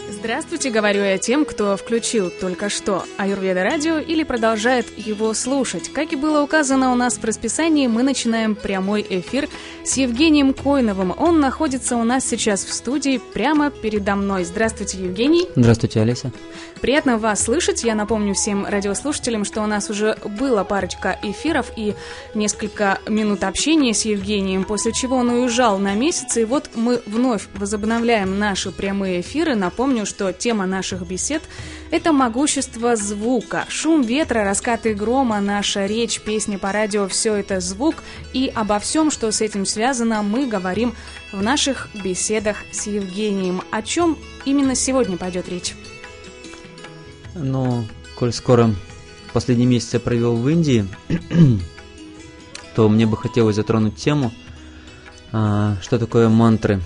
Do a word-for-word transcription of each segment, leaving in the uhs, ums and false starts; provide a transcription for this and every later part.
Здравствуйте, говорю я тем, кто включил только что Аюрведа радио или продолжает его слушать. Как и было указано у нас в расписании, мы начинаем прямой эфир с Евгением Койновым. Он находится у нас сейчас в студии прямо передо мной. Здравствуйте, Евгений. Здравствуйте, Олеся. Приятно вас слышать. Я напомню всем радиослушателям, что у нас уже была парочка эфиров и несколько минут общения с Евгением, после чего он уезжал на месяц. И вот мы вновь возобновляем наши прямые эфиры. Напомню, что тема наших бесед – это могущество звука. Шум ветра, раскаты грома, наша речь, песни по радио – все это звук. И обо всем, что с этим связано, мы говорим в наших беседах с Евгением. О чем именно сегодня пойдет речь? Ну, коль скоро последний месяц я провел в Индии, то мне бы хотелось затронуть тему, что такое мантры,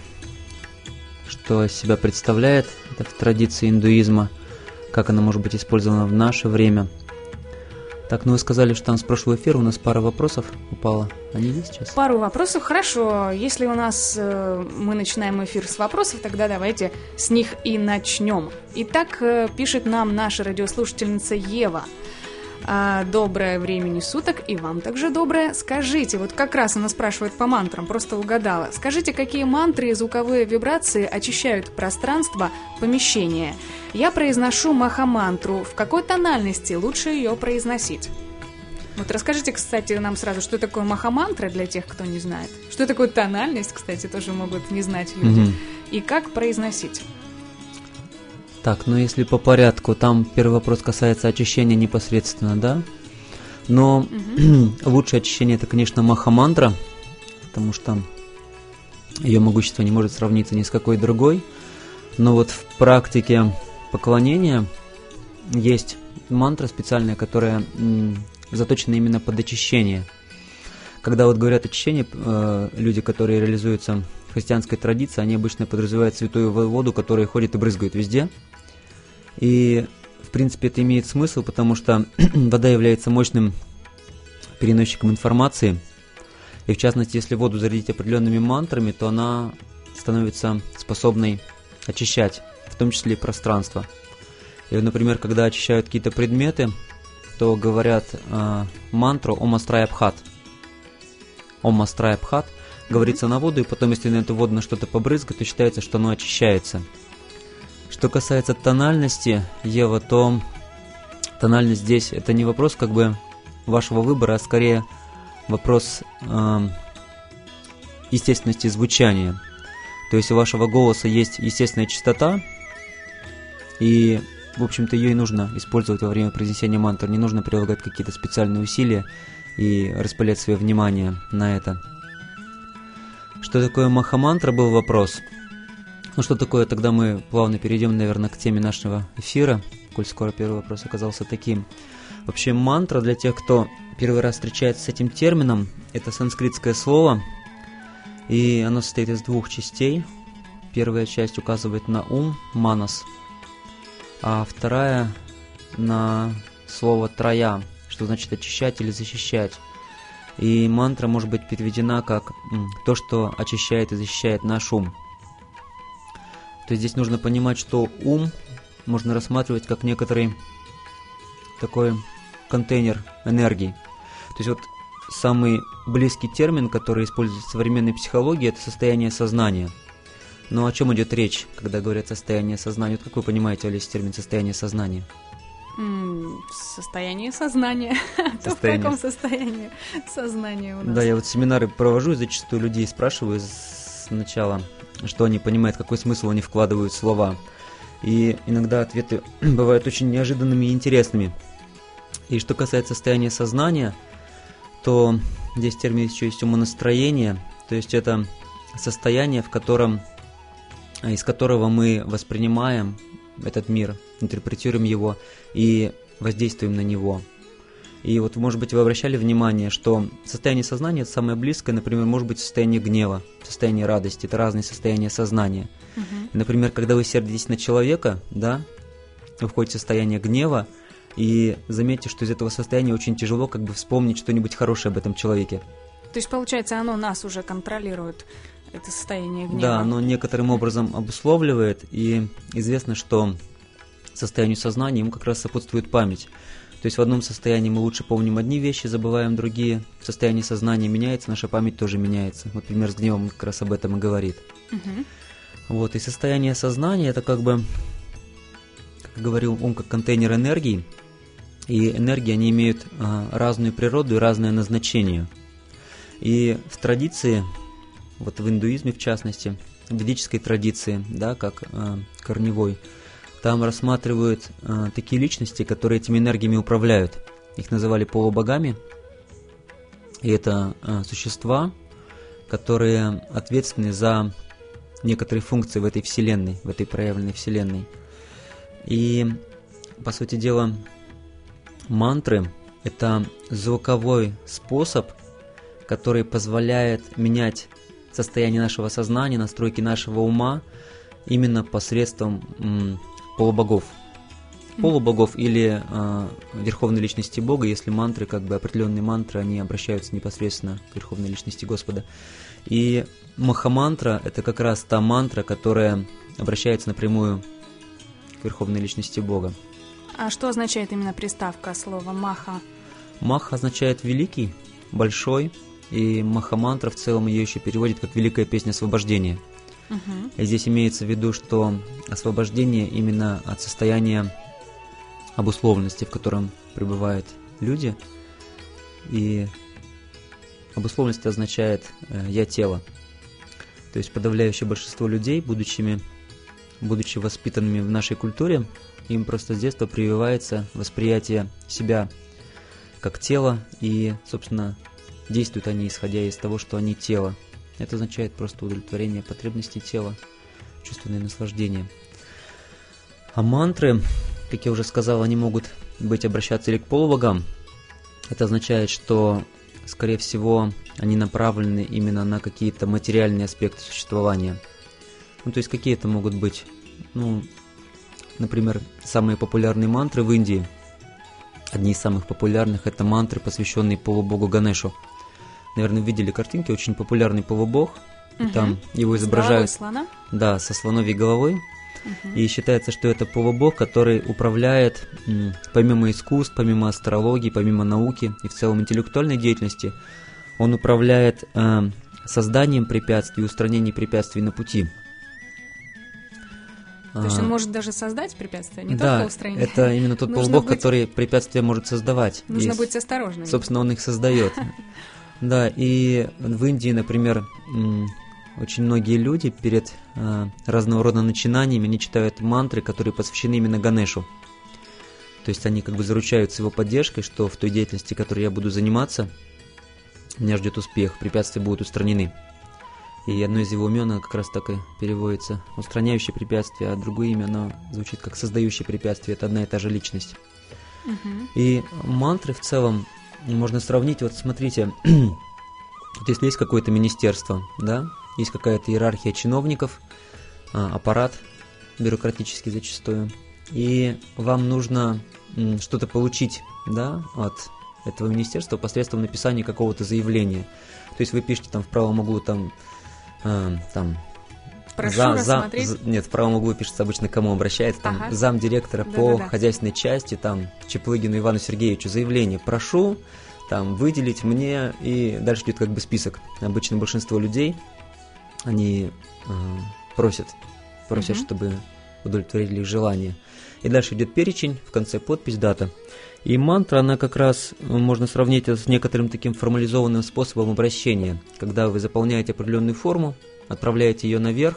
что из себя представляет это в традиции индуизма, как она может быть использована в наше время. Так, ну вы сказали, что там с прошлого эфира у нас пара вопросов упала. Они есть сейчас? Пару вопросов, хорошо. Если у нас э, мы начинаем эфир с вопросов, тогда давайте с них и начнем. Итак, э, пишет нам наша радиослушательница Ева. А, доброе времени суток, и вам также доброе. Скажите, вот как раз она спрашивает по мантрам, просто угадала. Скажите, какие мантры и звуковые вибрации очищают пространство, помещение? Я произношу махамантру. В какой тональности лучше ее произносить? Вот расскажите, кстати, нам сразу, что такое махамантра для тех, кто не знает. Что такое тональность, кстати, тоже могут не знать люди. Mm-hmm. И как произносить? Так, ну если по порядку, там первый вопрос касается очищения непосредственно, да? Но угу. лучшее очищение это, конечно, махамантра, потому что ее могущество не может сравниться ни с какой другой. Но вот в практике поклонения есть мантра специальная, которая м, заточена именно под очищение. Когда вот говорят очищение, э, люди, которые реализуются в христианской традиции, они обычно подразумевают святую воду, которая ходит и брызгает везде. И, в принципе, это имеет смысл, потому что вода является мощным переносчиком информации. И, в частности, если воду зарядить определенными мантрами, то она становится способной очищать, в том числе и пространство. И, например, когда очищают какие-то предметы, то говорят э, мантру «Ом Астрая Бхат». «Ом Астрая Бхат» говорится на воду, и потом, если на эту воду на что-то побрызгать, то считается, что оно очищается. Что касается тональности, Ева, то тональность здесь это не вопрос как бы вашего выбора, а скорее вопрос э, естественности звучания. То есть у вашего голоса есть естественная частота, и, в общем-то, ее и нужно использовать во время произнесения мантр. Не нужно прилагать какие-то специальные усилия и распылять свое внимание на это. Что такое махамантра, был вопрос. Ну что такое, тогда мы плавно перейдем, наверное, к теме нашего эфира, коль скоро первый вопрос оказался таким. Вообще мантра, для тех, кто первый раз встречается с этим термином, это санскритское слово, и оно состоит из двух частей. Первая часть указывает на ум, манас, а вторая на слово трая, что значит очищать или защищать. И мантра может быть переведена как то, что очищает и защищает наш ум. То есть здесь нужно понимать, что ум можно рассматривать как некоторый такой контейнер энергии. То есть вот самый близкий термин, который используется в современной психологии, это состояние сознания. Но о чем идет речь, когда говорят состояние сознания? Вот как вы понимаете, Олеся, термин состояние сознания? Состояние сознания. То в каком состоянии сознания у нас? Да, я вот семинары провожу, и зачастую людей спрашиваю сначала, что они понимают, какой смысл они вкладывают в слова. И иногда ответы бывают очень неожиданными и интересными. И что касается состояния сознания, то здесь термин еще есть умонастроение, то есть это состояние, в котором, из которого мы воспринимаем этот мир, интерпретируем его и воздействуем на него. И вот, может быть, вы обращали внимание, что состояние сознания – это самое близкое, например, может быть состояние гнева, состояние радости, это разные состояния сознания. Uh-huh. Например, когда вы сердитесь на человека, да, вы входите в состояние гнева, и заметьте, что из этого состояния очень тяжело как бы вспомнить что-нибудь хорошее об этом человеке. То есть, получается, оно нас уже контролирует. это состояние гнева. Да, оно некоторым образом обусловливает, и известно, что состоянию сознания ему как раз сопутствует память. То есть в одном состоянии мы лучше помним одни вещи, забываем другие. В состоянии сознания меняется, наша память тоже меняется. Вот пример с гневом как раз об этом и говорит. Угу. Вот, и состояние сознания – это как бы, как говорил ум, как контейнер энергии. И энергии, они имеют а, разную природу и разное назначение. И в традиции, вот в индуизме в частности, в ведической традиции, да, как а, корневой, там рассматривают а, такие личности, которые этими энергиями управляют. Их называли полубогами. И это а, существа, которые ответственны за некоторые функции в этой вселенной, в этой проявленной вселенной. И, по сути дела, мантры – это звуковой способ, который позволяет менять состояние нашего сознания, настройки нашего ума именно посредством м, полубогов. Полубогов или э, верховной личности Бога, если мантры, как бы определенные мантры, они обращаются непосредственно к верховной личности Господа. И махамантра – это как раз та мантра, которая обращается напрямую к верховной личности Бога. А что означает именно приставка слова «маха»? Маха означает «великий», «большой», и махамантра в целом ее еще переводит как «великая песня освобождения». Угу. И здесь имеется в виду, что освобождение именно от состояния обусловленности, в котором пребывают люди. И обусловленность означает э, «я тело». То есть подавляющее большинство людей, будучи, будучи воспитанными в нашей культуре, им просто с детства прививается восприятие себя как тела, и, собственно, действуют они, исходя из того, что они тело. Это означает просто удовлетворение потребностей тела, чувственное наслаждение. А мантры, как я уже сказал, они могут быть обращаться или к полубогам. Это означает, что, скорее всего, они направлены именно на какие-то материальные аспекты существования. Ну, то есть какие это могут быть, ну, например, самые популярные мантры в Индии. Одни из самых популярных – это мантры, посвященные полубогу Ганешу. Наверное, видели картинки, очень популярный полубог. Угу. Там его изображают, с головой слона? Да, со слоновьей головой. Угу. И считается, что это полубог, который управляет, помимо искусств, помимо астрологии, помимо науки и в целом интеллектуальной деятельности, он управляет э, созданием препятствий, устранением препятствий на пути. То есть он может даже создать препятствия, не да, только устранить. Это именно тот полубог, быть... который препятствия может создавать. Нужно и, быть осторожным. Собственно, он их создает. Да, и в Индии, например, очень многие люди перед разного рода начинаниями, они читают мантры, которые посвящены именно Ганешу. То есть они как бы заручаются его поддержкой, что в той деятельности, которой я буду заниматься, меня ждет успех, препятствия будут устранены. И одно из его имен как раз так и переводится устраняющее препятствие, а другое имя, оно звучит как создающее препятствие, это одна и та же личность. Uh-huh. И мантры в целом можно сравнить, вот смотрите, вот если есть какое-то министерство, да, есть какая-то иерархия чиновников, аппарат бюрократический зачастую, и вам нужно что-то получить, да, от этого министерства посредством написания какого-то заявления. То есть вы пишете там в правом углу там А, там Прошу за, рассмотреть. За, нет, в правом углу пишется обычно, к кому обращается, там ага. замдиректора да, по да, да. хозяйственной части, там Чеплыгину Ивану Сергеевичу заявление прошу, там выделить мне, и дальше идет как бы список. Обычно большинство людей, они э, просят, просят, угу. чтобы удовлетворили их желание. И дальше идет перечень, в конце подпись, дата. И мантра, она как раз, можно сравнить с некоторым таким формализованным способом обращения, когда вы заполняете определенную форму, отправляете ее наверх,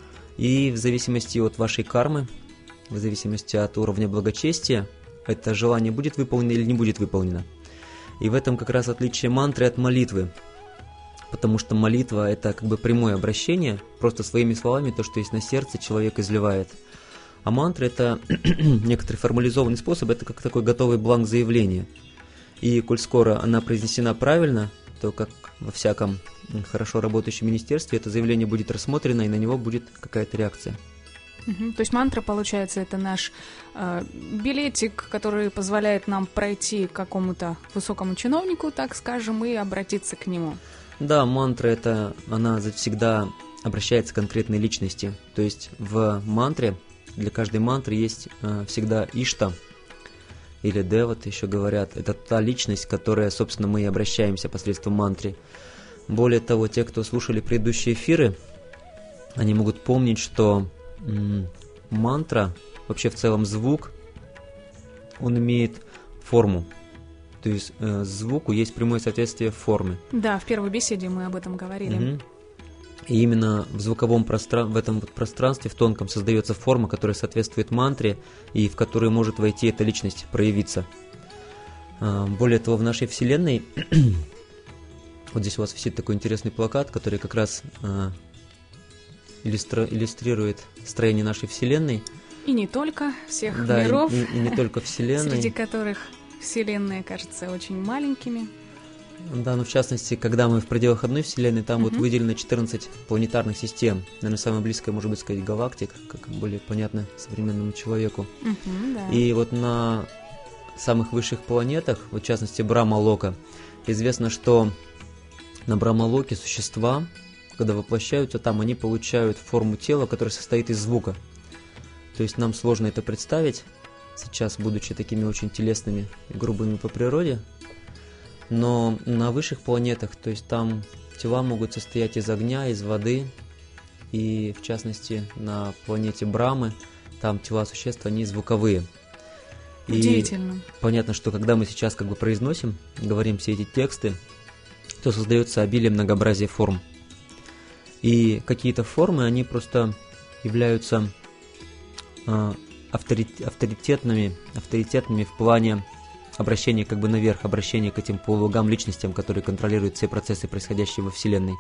и в зависимости от вашей кармы, в зависимости от уровня благочестия, это желание будет выполнено или не будет выполнено. И в этом как раз отличие мантры от молитвы, потому что молитва – это как бы прямое обращение, просто своими словами то, что есть на сердце, человек изливает. А мантра – это некоторый формализованный способ, это как такой готовый бланк заявления. И коль скоро она произнесена правильно, то, как во всяком хорошо работающем министерстве, это заявление будет рассмотрено, и на него будет какая-то реакция. Угу. То есть мантра, получается, это наш э, билетик, который позволяет нам пройти к какому-то высокому чиновнику, так скажем, и обратиться к нему. Да, мантра это, она всегда обращается к конкретной личности. То есть в мантре, для каждой мантры есть э, всегда Ишта, или Деват еще говорят. Это та личность, к которой, собственно, мы и обращаемся посредством мантры. Более того, те, кто слушали предыдущие эфиры, они могут помнить, что м- мантра, вообще в целом звук, он имеет форму. То есть э, звуку есть прямое соответствие в форме. Да, в первой беседе мы об этом говорили. Угу. И именно в звуковом пространстве, в этом вот пространстве, в тонком, создается форма, которая соответствует мантре, и в которую может войти эта личность, проявиться. А, более того, в нашей Вселенной, вот здесь у вас висит такой интересный плакат, который как раз а, иллюстри- иллюстрирует строение нашей Вселенной. И не только, всех да, миров, и, и, и не только Вселенной. Среди которых Вселенные кажутся очень маленькими. Да, но в частности, когда мы в пределах одной Вселенной, там uh-huh. вот выделено четырнадцать планетарных систем. Наверное, самое близкое, может быть, сказать, галактик, как более понятно современному человеку. Uh-huh, да. И вот на самых высших планетах, вот в частности Брахма-лока, известно, что на Брахма-локе существа, когда воплощаются там, они получают форму тела, которая состоит из звука. То есть нам сложно это представить, сейчас, будучи такими очень телесными и грубыми по природе. Но на высших планетах, то есть там тела могут состоять из огня, из воды, и в частности на планете Брамы там тела существ, они звуковые. Удивительно. И понятно, что когда мы сейчас как бы произносим, говорим все эти тексты, то создается обилие многообразия форм. И какие-то формы, они просто являются э, авторит, авторитетными, авторитетными в плане обращение как бы наверх, обращение к этим полулогам личностям, которые контролируют все процессы, происходящие во Вселенной.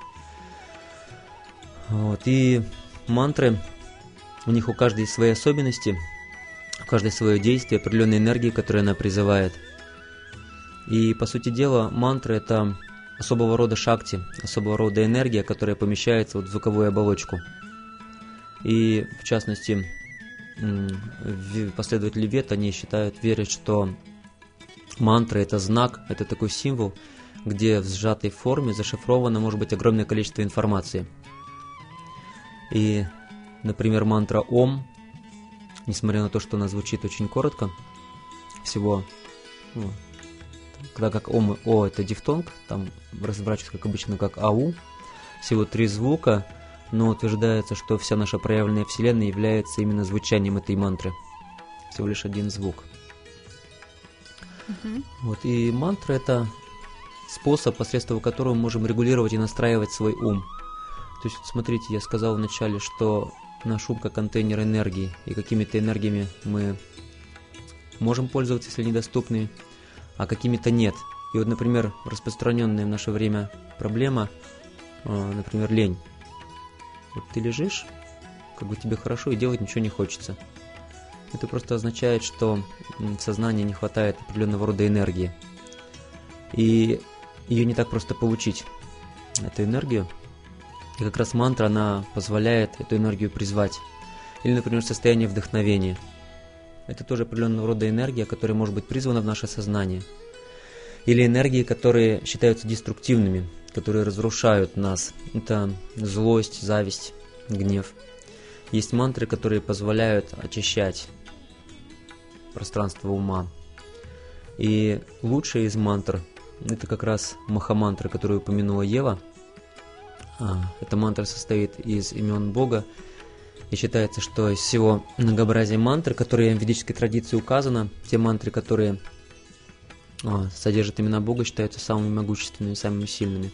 Вот. И мантры, у них у каждой свои особенности, у каждой свое действие, определенные энергии, которые она призывает. И, по сути дела, мантры — это особого рода шакти, особого рода энергия, которая помещается вот в звуковую оболочку. И, в частности, последователи вед, они считают, верят, что мантра — это знак, это такой символ, где в сжатой форме зашифровано может быть огромное количество информации. И, например, мантра Ом, несмотря на то, что она звучит очень коротко, всего, ну, когда как Ом, О это дифтонг, там разворачивается как обычно как Ау, всего три звука, но утверждается, что вся наша проявленная Вселенная является именно звучанием этой мантры. Всего лишь один звук. Uh-huh. Вот, и мантра — это способ, посредством которого мы можем регулировать и настраивать свой ум. То есть, смотрите, я сказал вначале, что наш ум как контейнер энергии, и какими-то энергиями мы можем пользоваться, если недоступны, а какими-то нет. И вот, например, распространенная в наше время проблема, например, лень. Вот ты лежишь, как бы тебе хорошо, и делать ничего не хочется. Это просто означает, что в сознании не хватает определенного рода энергии. И ее не так просто получить, эту энергию. И как раз мантра, она позволяет эту энергию призвать. Или, например, состояние вдохновения. Это тоже определенного рода энергия, которая может быть призвана в наше сознание. Или энергии, которые считаются деструктивными, которые разрушают нас. Это злость, зависть, гнев. Есть мантры, которые позволяют очищать пространство ума. И лучшая из мантр — это как раз махамантра, которую упомянула Ева. Эта мантра состоит из имен Бога. И считается, что из всего многообразия мантр, которые в ведической традиции указано, те мантры, которые содержат имена Бога, считаются самыми могущественными, самыми сильными.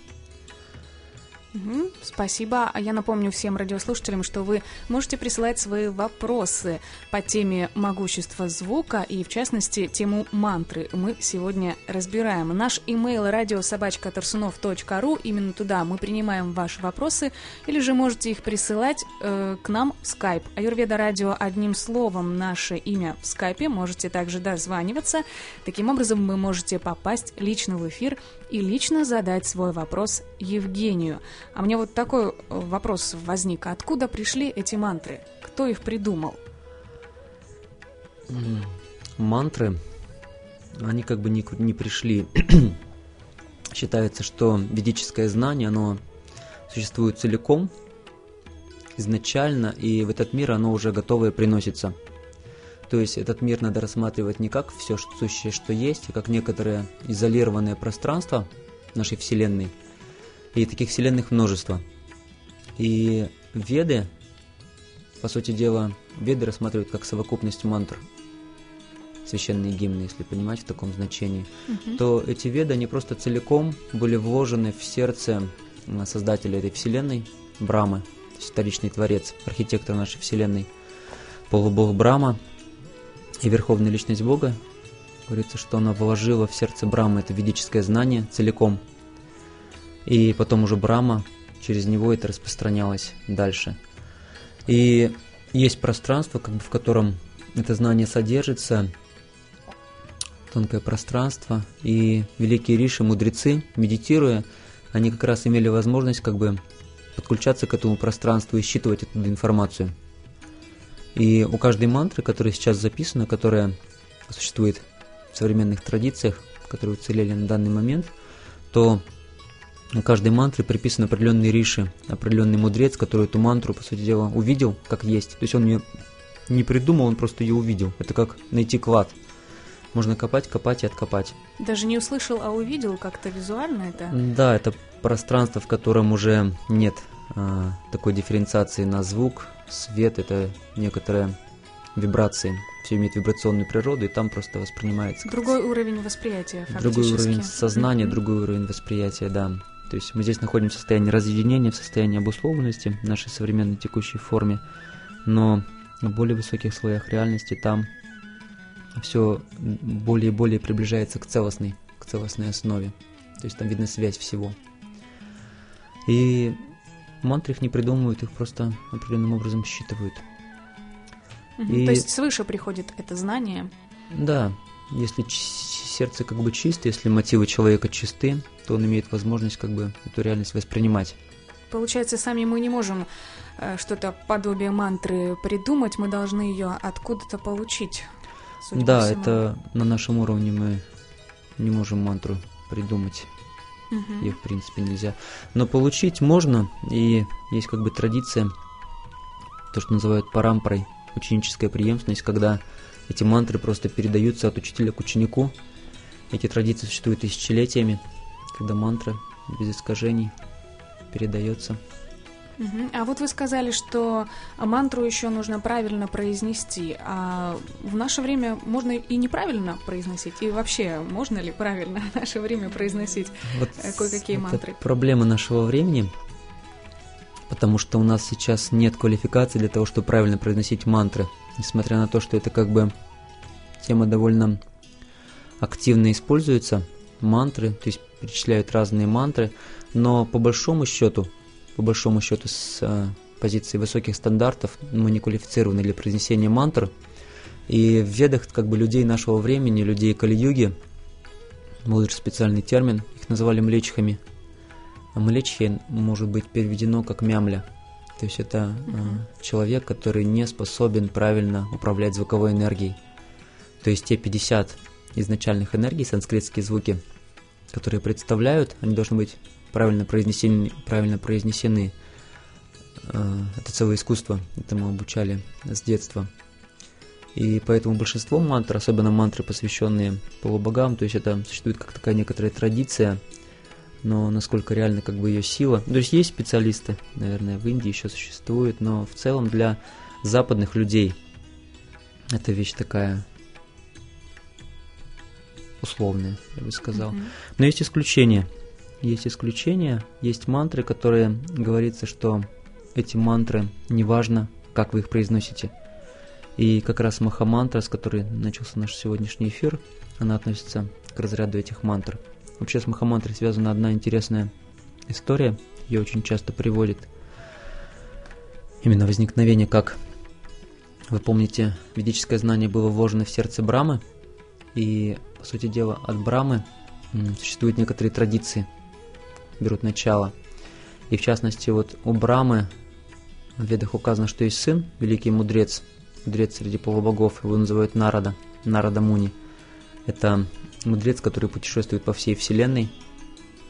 Угу, спасибо. А я напомню всем радиослушателям, что вы можете присылать свои вопросы по теме могущества звука и, в частности, тему мантры мы сегодня разбираем. Наш имейл радио собака торсунов точка ру, именно туда мы принимаем ваши вопросы, или же можете их присылать э, к нам в скайп. Аюрведа радио одним словом, наше имя в скайпе, можете также дозваниваться. Таким образом вы можете попасть лично в эфир и лично задать свой вопрос Евгению. А мне вот такой вопрос возник. Откуда пришли эти мантры? Кто их придумал? Мантры, они как бы не, не пришли считается, что ведическое знание, оно существует целиком, изначально, и в этот мир оно уже готовое приносится. То есть этот мир надо рассматривать не как все сущее, что есть, а как некоторое изолированное пространство нашей Вселенной. И таких вселенных множество. И Веды, по сути дела, Веды рассматривают как совокупность мантр, священные гимны, если понимать в таком значении, uh-huh. то эти Веды, они просто целиком были вложены в сердце создателя этой Вселенной, Брамы, вторичный творец, архитектор нашей Вселенной, полубог Брама и верховная личность Бога. Говорится, что она вложила в сердце Брамы это ведическое знание целиком. И потом уже Брама, через него это распространялось дальше. И есть пространство, как бы, в котором это знание содержится, тонкое пространство, и великие риши, мудрецы, медитируя, они как раз имели возможность как бы подключаться к этому пространству и считывать оттуда информацию. И у каждой мантры, которая сейчас записана, которая существует в современных традициях, которые уцелели на данный момент, то у каждой мантры приписан определенный риши, определенный мудрец, который эту мантру, по сути дела, увидел как есть. То есть он ее не придумал, он просто ее увидел. Это как найти клад. Можно копать, копать и откопать. Даже не услышал, а увидел как-то визуально это? Да, это пространство, в котором уже нет а, такой дифференциации на звук, свет, это некоторые вибрации. Все имеет вибрационную природу, и там просто воспринимается. Другой уровень восприятия, фактически. Другой уровень сознания, mm-hmm. другой уровень восприятия, да. То есть мы здесь находимся в состоянии разъединения, в состоянии обусловленности в нашей современной текущей форме, но в более высоких слоях реальности там все более и более приближается к целостной, к целостной основе. То есть там видна связь всего. И мантры их не придумывают, их просто определенным образом считывают. Угу, и... То есть свыше приходит это знание? Да. Если ч- сердце как бы чисто, если мотивы человека чисты, то он имеет возможность как бы эту реальность воспринимать. Получается, сами мы не можем э, что-то подобие мантры придумать, мы должны ее откуда-то получить. Да, это на нашем уровне мы не можем мантру придумать. Угу. Ее, в принципе, нельзя. Но получить можно, и есть как бы традиция, то, что называют парампрой, ученическая преемственность, когда эти мантры просто передаются от учителя к ученику. Эти традиции существуют тысячелетиями, когда мантра без искажений передается. Угу. А вот вы сказали, что мантру еще нужно правильно произнести, а в наше время можно и неправильно произносить, и вообще можно ли правильно в наше время произносить вот кое-какие мантры? Это проблема нашего времени, потому что у нас сейчас нет квалификации для того, чтобы правильно произносить мантры, несмотря на то, что это как бы тема довольно активно используется, мантры, то есть перечисляют разные мантры, но по большому счету, по большому счету с э, позиции высоких стандартов мы не квалифицированы для произнесения мантр, и в ведах как бы людей нашего времени, людей Кали-юги, был же специальный термин, их называли млечхами. А млечхи может быть переведено как мямля, то есть это э, человек, который не способен правильно управлять звуковой энергией. То есть те пятьдесят изначальных энергий, санскритские звуки, которые представляют, они должны быть правильно произнесены. Правильно произнесены. Это целое искусство, этому обучали с детства. И поэтому большинство мантр, особенно мантры, посвященные полубогам, то есть это существует как такая некоторая традиция, но насколько реально как бы ее сила. То есть есть специалисты, наверное, в Индии еще существуют, но в целом для западных людей эта вещь такая условная, я бы сказал. Mm-hmm. Но есть исключения. Есть исключения, есть мантры, которые говорится, что эти мантры, неважно, как вы их произносите. И как раз Махамантра, с которой начался наш сегодняшний эфир, она относится к разряду этих мантр. Вообще с Махамантрой связана одна интересная история, ее очень часто приводит именно возникновение, как, вы помните, ведическое знание было вложено в сердце Брамы, и, по сути дела, от Брамы существуют некоторые традиции, берут начало. И в частности, вот у Брамы в Ведах указано, что есть сын, великий мудрец, мудрец среди полубогов, его называют Нарада, Нарада Муни. Это мудрец, который путешествует по всей Вселенной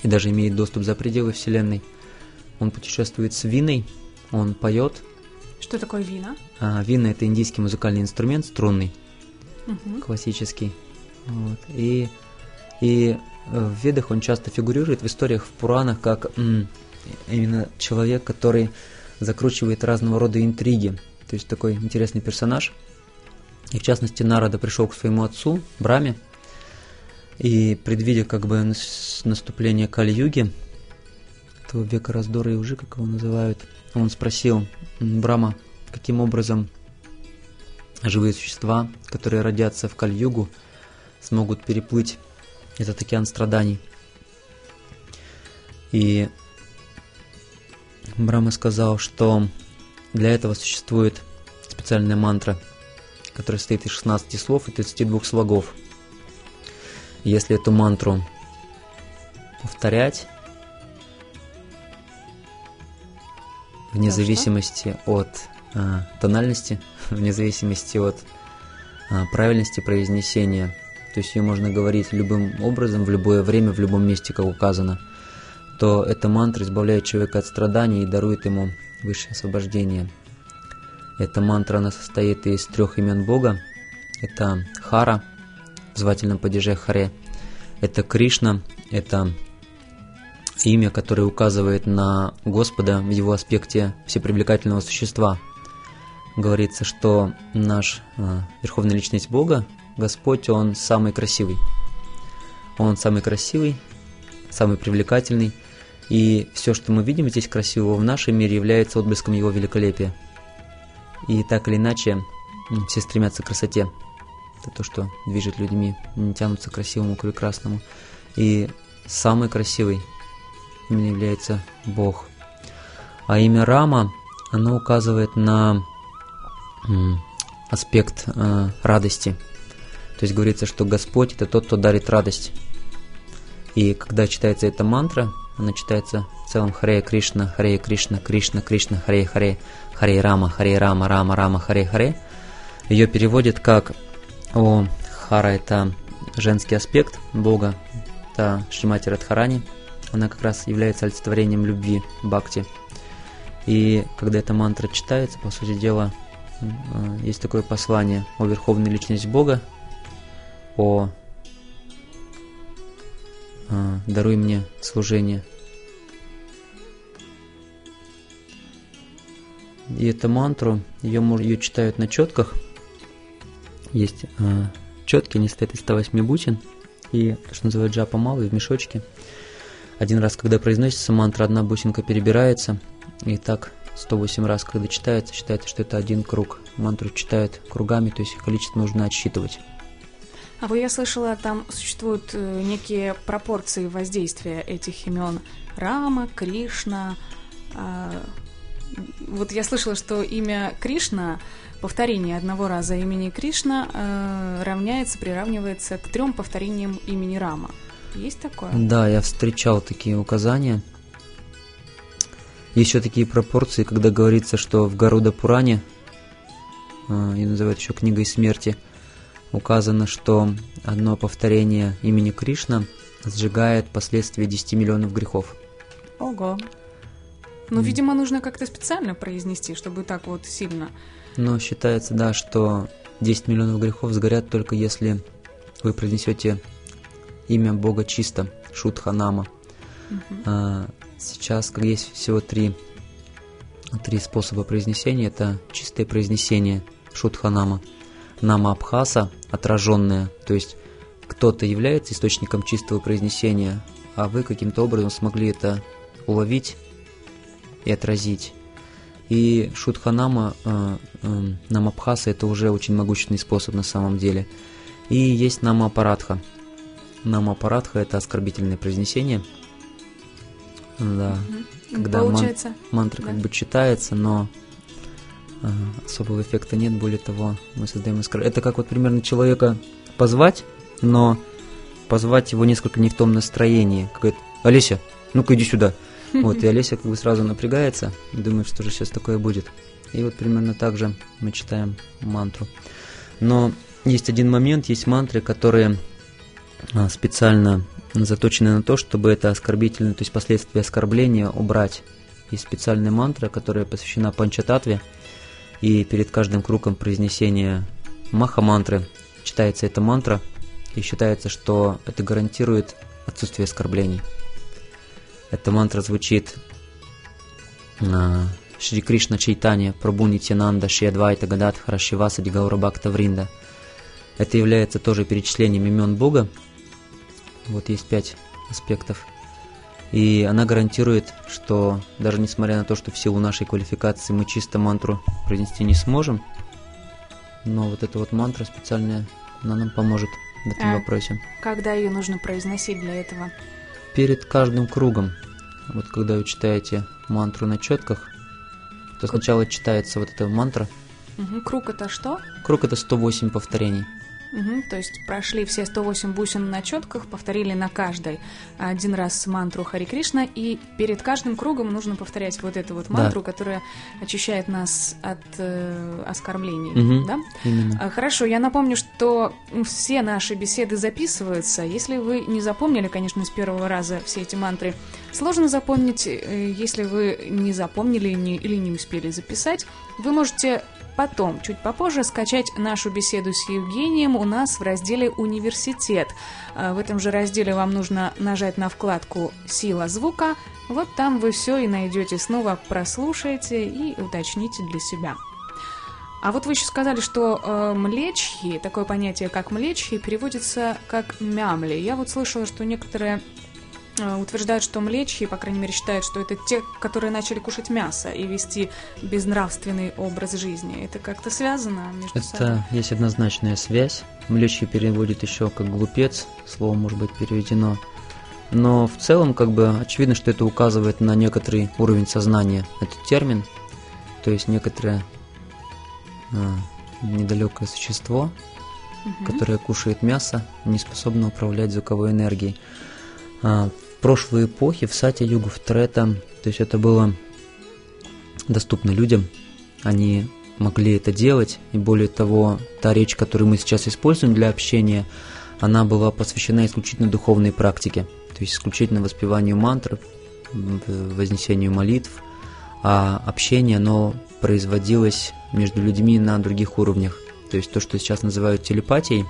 и даже имеет доступ за пределы Вселенной. Он путешествует с виной, он поет. Что такое вина? А, вина – это индийский музыкальный инструмент, струнный, Угу. классический. Вот. И, и в Ведах он часто фигурирует в историях, в Пуранах, как м, именно человек, который закручивает разного рода интриги. То есть такой интересный персонаж. И в частности, Нарада пришел к своему отцу, Браме, и, предвидя как бы наступление Кали-юги, этого века раздора и лжи, как его называют, он спросил Брама, каким образом живые существа, которые родятся в Кали-югу, смогут переплыть этот океан страданий. И Брама сказал, что для этого существует специальная мантра, которая состоит из шестнадцати слов и тридцати двух слогов. И если эту мантру повторять, вне Да, зависимости что? от а, тональности, вне зависимости от а, правильности произнесения, то есть ее можно говорить любым образом, в любое время, в любом месте, как указано, то эта мантра избавляет человека от страданий и дарует ему высшее освобождение. Эта мантра, она состоит из трех имен Бога. Это Хара, в звательном падеже Харе. Это Кришна, это имя, которое указывает на Господа в его аспекте всепривлекательного существа. Говорится, что наш э, Верховная Личность Бога, Господь, Он самый красивый. Он самый красивый, самый привлекательный. И все, что мы видим здесь красивого в нашем мире, является отблеском Его великолепия. И так или иначе, все стремятся к красоте. Это то, что движет людьми, они тянутся к красивому, к прекрасному. И самый красивый именно является Бог. А имя Рама, оно указывает на м, аспект э, радости. То есть говорится, что Господь – это тот, кто дарит радость. И когда читается эта мантра, она читается в целом Харе Кришна, Харе Кришна, Кришна, Кришна, Харе Харе, Харе Рама, Харе Рама, Рама, Рама, Харе Харе. Ее переводят как о, Хара – это женский аспект Бога, это Шримати Радхарани. Она как раз является олицетворением любви, бхакти. И когда эта мантра читается, по сути дела, есть такое послание: о Верховная Личность Бога, о даруй мне служение. И эту мантру, ее, ее читают на четках. Есть э, четки, они стоят из ста восьми бусин. И, что называют, джапа малый, в мешочке. Один раз, когда произносится мантра, одна бусинка перебирается. И так сто восемь раз, когда читается, считается, что это один круг. Мантру читают кругами, то есть количество нужно отсчитывать. А вы, я слышала, там существуют э, некие пропорции воздействия этих имен. Рама, Кришна. Э, вот я слышала, что имя Кришна, повторение одного раза имени Кришна э, равняется, приравнивается к трем повторениям имени Рама. Есть такое? Да, я встречал такие указания. Есть еще такие пропорции, когда говорится, что в Гаруда Пуране, э, ее называют еще книгой смерти, указано, что одно повторение имени Кришна сжигает последствия десяти миллионов грехов. Ого. Ну, mm. видимо, нужно как-то специально произнести, чтобы так вот сильно... Но считается, да, что десять миллионов грехов сгорят только если вы произнесете имя Бога чисто, Шудханама. Mm-hmm. А, сейчас, как есть всего три, три способа произнесения, это чистое произнесение Шудханама, Нама Абхаса, отраженное, то есть кто-то является источником чистого произнесения, а вы каким-то образом смогли это уловить и отразить. И Шудханама, э, э, Намабхаса, это уже очень могущественный способ на самом деле. И есть Намапарадха. Намапарадха – это оскорбительное произнесение. Да, mm-hmm. когда Получается, ман- мантра да. как бы читается, но э, особого эффекта нет. Более того, мы создаем оскорбление. Это как вот примерно человека позвать, но позвать его несколько не в том настроении. Как говорит: Олеся, ну-ка иди сюда. Вот, и Олеся как бы сразу напрягается и думает, что же сейчас такое будет. И вот примерно так же мы читаем мантру. Но есть один момент, есть мантры, которые специально заточены на то, чтобы это оскорбительное, то есть последствия оскорбления убрать. Есть специальная мантра, которая посвящена панчататве, и перед каждым кругом произнесения маха-мантры читается эта мантра, и считается, что это гарантирует отсутствие оскорблений. Эта мантра звучит Шри Кришна Чайтанья Прабху Нитьянанда Шри Адвайта Гададхара Шивасади Гаура Бхакта Вринда. Это является тоже перечислением имен Бога. Вот есть пять аспектов. И она гарантирует, что даже несмотря на то, что в силу нашей квалификации мы чисто мантру произнести не сможем, но вот эта вот мантра специальная, она нам поможет в этом а вопросе. Когда ее нужно произносить для этого? Перед каждым кругом. Вот когда вы читаете мантру на четках, то сначала читается вот эта мантра. Угу. Круг это что? Круг это сто восемь повторений. Угу, то есть прошли все сто восемь бусин на четках, повторили на каждой один раз мантру Хари Кришна, и перед каждым кругом нужно повторять вот эту вот мантру, да, которая очищает нас от э, оскорблений. Угу, да? Именно. Хорошо, я напомню, что все наши беседы записываются. Если вы не запомнили, конечно, с первого раза все эти мантры, сложно запомнить. Если вы не запомнили не, или не успели записать, вы можете потом, чуть попозже, скачать нашу беседу с Евгением у нас в разделе «Университет». В этом же разделе вам нужно нажать на вкладку «Сила звука». Вот там вы все и найдете. Снова прослушайте и уточните для себя. А вот вы еще сказали, что э, млечхи, такое понятие, как млечхи, переводится как мямли. Я вот слышала, что некоторые утверждают, что млечхи, по крайней мере, считают, что это те, которые начали кушать мясо и вести безнравственный образ жизни. Это как-то связано между это собой? Это есть однозначная связь. Млечхи переводит еще как глупец, слово может быть переведено. Но в целом, как бы, очевидно, что это указывает на некоторый уровень сознания. Этот термин, то есть некоторое а, недалекое существо, угу. которое кушает мясо, не способно управлять звуковой энергией. А, в прошлой эпохе, в Сатья-югу, в Трета, то есть это было доступно людям, они могли это делать, и более того, та речь, которую мы сейчас используем для общения, она была посвящена исключительно духовной практике, то есть исключительно воспеванию мантр, вознесению молитв, а общение, оно производилось между людьми на других уровнях, то есть то, что сейчас называют телепатией,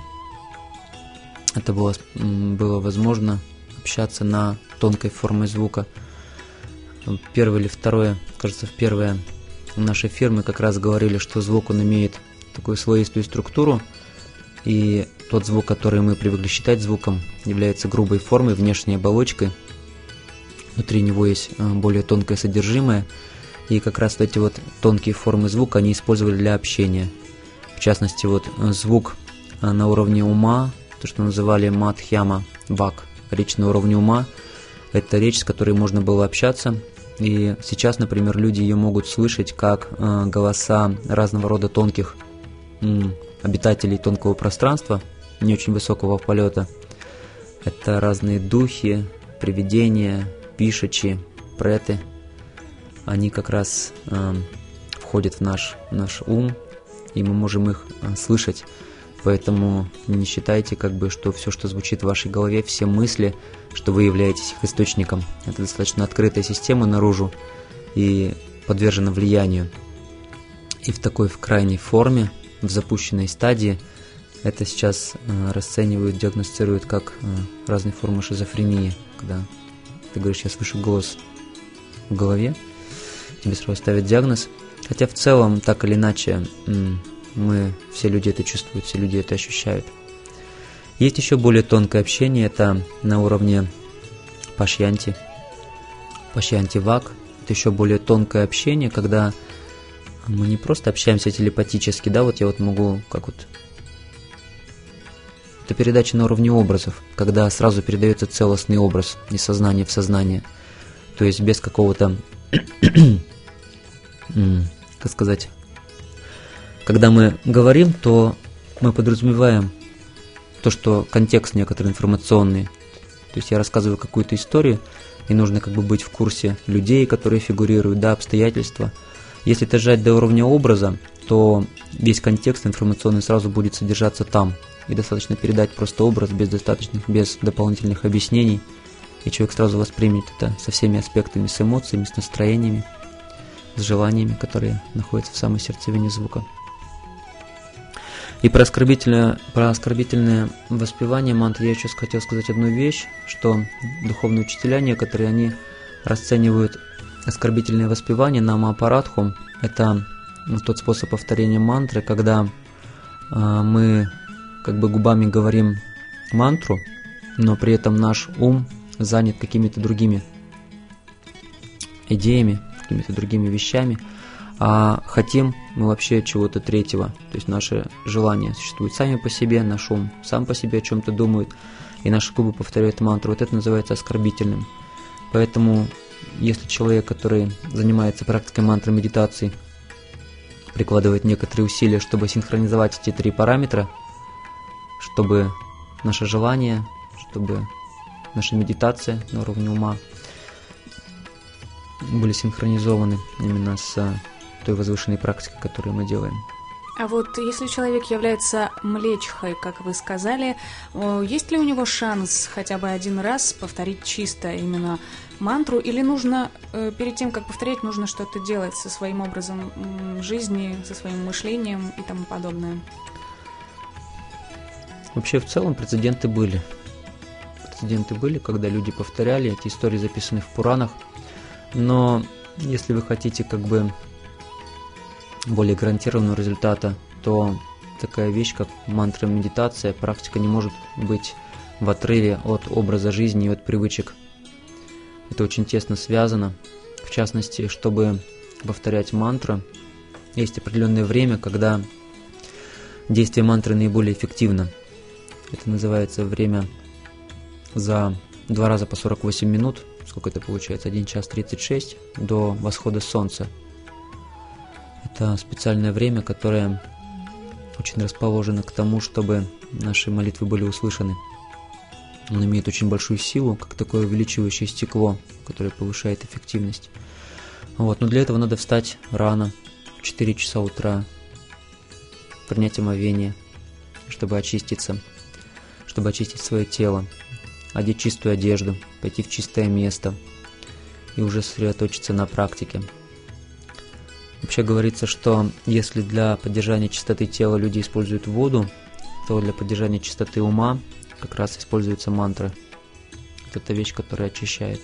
это было, было возможно общаться на тонкой форме звука. Первое или второе, кажется, в первое нашей фирмы как раз говорили, что звук, он имеет такую слоистую структуру, и тот звук, который мы привыкли считать звуком, является грубой формой, внешней оболочкой. Внутри него есть более тонкое содержимое, и как раз эти вот тонкие формы звука они использовали для общения. В частности, вот звук на уровне ума, то, что называли мадхьяма вак, речь на уровне ума, это речь, с которой можно было общаться, и сейчас, например, люди ее могут слышать как э, голоса разного рода тонких э, обитателей тонкого пространства, не очень высокого полета. Это разные духи, привидения, пишачи, преты. Они как раз э, входят в наш, наш ум, и мы можем их э, слышать. Поэтому не считайте, как бы, что все, что звучит в вашей голове, все мысли, что вы являетесь их источником. Это достаточно открытая система наружу и подвержена влиянию. И в такой в крайней форме, в запущенной стадии, это сейчас э, расценивают, диагностируют как э, разные формы шизофрении. Когда ты говоришь, я слышу голос в голове, тебе сразу ставят диагноз. Хотя в целом, так или иначе, м- мы, все люди это чувствуют, все люди это ощущают. Есть еще более тонкое общение, это на уровне пашьянти, пашьянти-вак. Это еще более тонкое общение, когда мы не просто общаемся телепатически, да, вот я вот могу, как вот, это передача на уровне образов, когда сразу передается целостный образ из сознания в сознание, то есть без какого-то, как сказать, когда мы говорим, то мы подразумеваем то, что контекст некоторый информационный. То есть я рассказываю какую-то историю, и нужно как бы быть в курсе людей, которые фигурируют, да, обстоятельства. Если это сжать до уровня образа, то весь контекст информационный сразу будет содержаться там. И достаточно передать просто образ без достаточных, без дополнительных объяснений. И человек сразу воспримет это со всеми аспектами, с эмоциями, с настроениями, с желаниями, которые находятся в самой сердцевине звука. И про оскорбительное, про оскорбительное воспевание мантры я еще хотел сказать одну вещь, что духовные учителя некоторые, они расценивают оскорбительное воспевание на Махапарадху. Это тот способ повторения мантры, когда э, мы как бы губами говорим мантру, но при этом наш ум занят какими-то другими идеями, какими-то другими вещами, а хотим мы вообще чего-то третьего. То есть наши желания существуют сами по себе, наш ум сам по себе о чем-то думает, и наши губы повторяют мантру. Вот это называется оскорбительным. Поэтому, если человек, который занимается практикой мантры медитации, прикладывает некоторые усилия, чтобы синхронизовать эти три параметра, чтобы наше желание, чтобы наша медитация на уровне ума были синхронизованы именно с той возвышенной практикой, которую мы делаем. А вот если человек является млечхой, как вы сказали, есть ли у него шанс хотя бы один раз повторить чисто именно мантру, или нужно перед тем, как повторять, нужно что-то делать со своим образом жизни, со своим мышлением и тому подобное? Вообще, в целом, прецеденты были. Прецеденты были, когда люди повторяли, эти истории записаны в Пуранах. Но если вы хотите как бы более гарантированного результата, то такая вещь, как мантра медитация, практика не может быть в отрыве от образа жизни и от привычек. Это очень тесно связано. В частности, чтобы повторять мантру, есть определенное время, когда действие мантры наиболее эффективно. Это называется время за два раза по сорок восемь минут, сколько это получается, один час тридцать шесть, до восхода солнца. Это специальное время, которое очень расположено к тому, чтобы наши молитвы были услышаны. Он имеет очень большую силу, как такое увеличивающее стекло, которое повышает эффективность. Вот. Но для этого надо встать рано, в четыре часа утра, принять омовение, чтобы очиститься, чтобы очистить свое тело, одеть чистую одежду, пойти в чистое место и уже сосредоточиться на практике. Вообще говорится, что если для поддержания чистоты тела люди используют воду, то для поддержания чистоты ума как раз используется мантра. Это вещь, которая очищает.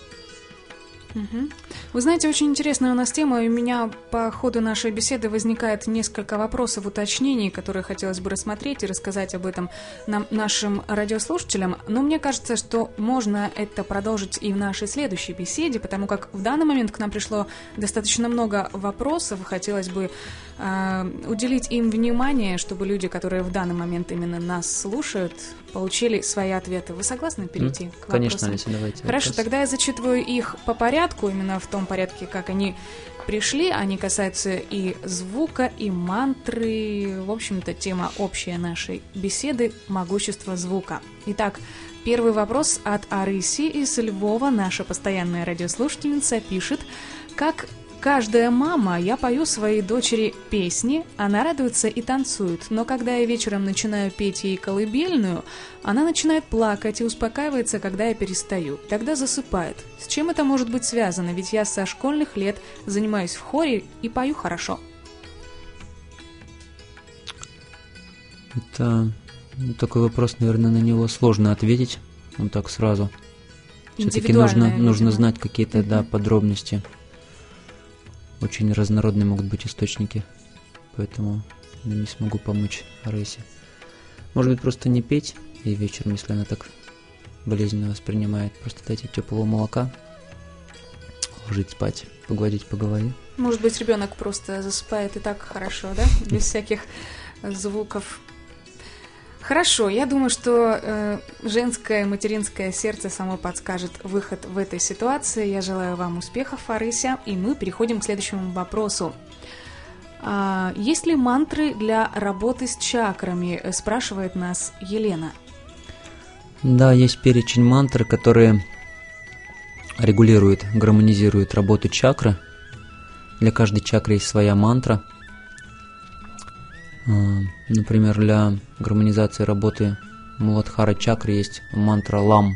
Угу. Вы знаете, очень интересная у нас тема, и у меня по ходу нашей беседы возникает несколько вопросов, уточнений, которые хотелось бы рассмотреть и рассказать об этом нам, нашим радиослушателям, но мне кажется, что можно это продолжить и в нашей следующей беседе, потому как в данный момент к нам пришло достаточно много вопросов, хотелось бы э, уделить им внимание, чтобы люди, которые в данный момент именно нас слушают, получили свои ответы. Вы согласны перейти mm, к вопросам? Конечно, Алиса, давайте. Хорошо, вопрос. Тогда я зачитываю их по порядку, именно в том порядке, как они пришли. Они касаются и звука, и мантры. В общем-то, тема общая нашей беседы – могущество звука. Итак, первый вопрос от Арыси из Львова. Наша постоянная радиослушательница пишет: как каждая мама, я пою своей дочери песни, она радуется и танцует, но когда я вечером начинаю петь ей колыбельную, она начинает плакать и успокаивается, когда я перестаю. Тогда засыпает. С чем это может быть связано? Ведь я со школьных лет занимаюсь в хоре и пою хорошо. Это такой вопрос, наверное, на него сложно ответить. Он так сразу. Все-таки нужно, нужно знать какие-то mm-hmm. да, подробности. Очень разнородные могут быть источники, поэтому я не смогу помочь Арысе. Может быть, просто не петь ей вечером, если она так болезненно воспринимает. Просто дать ей теплого молока, ложить спать, погладить по голове. Может быть, ребенок просто засыпает и так хорошо, да? Без всяких звуков. Хорошо, я думаю, что э, женское материнское сердце само подскажет выход в этой ситуации. Я желаю вам успехов, Арыся, и мы переходим к следующему вопросу. А, есть ли мантры для работы с чакрами, спрашивает нас Елена. Да, есть перечень мантр, которые регулируют, гармонизируют работу чакры. Для каждой чакры есть своя мантра. Например, для гармонизации работы Муладхара чакры есть мантра лам.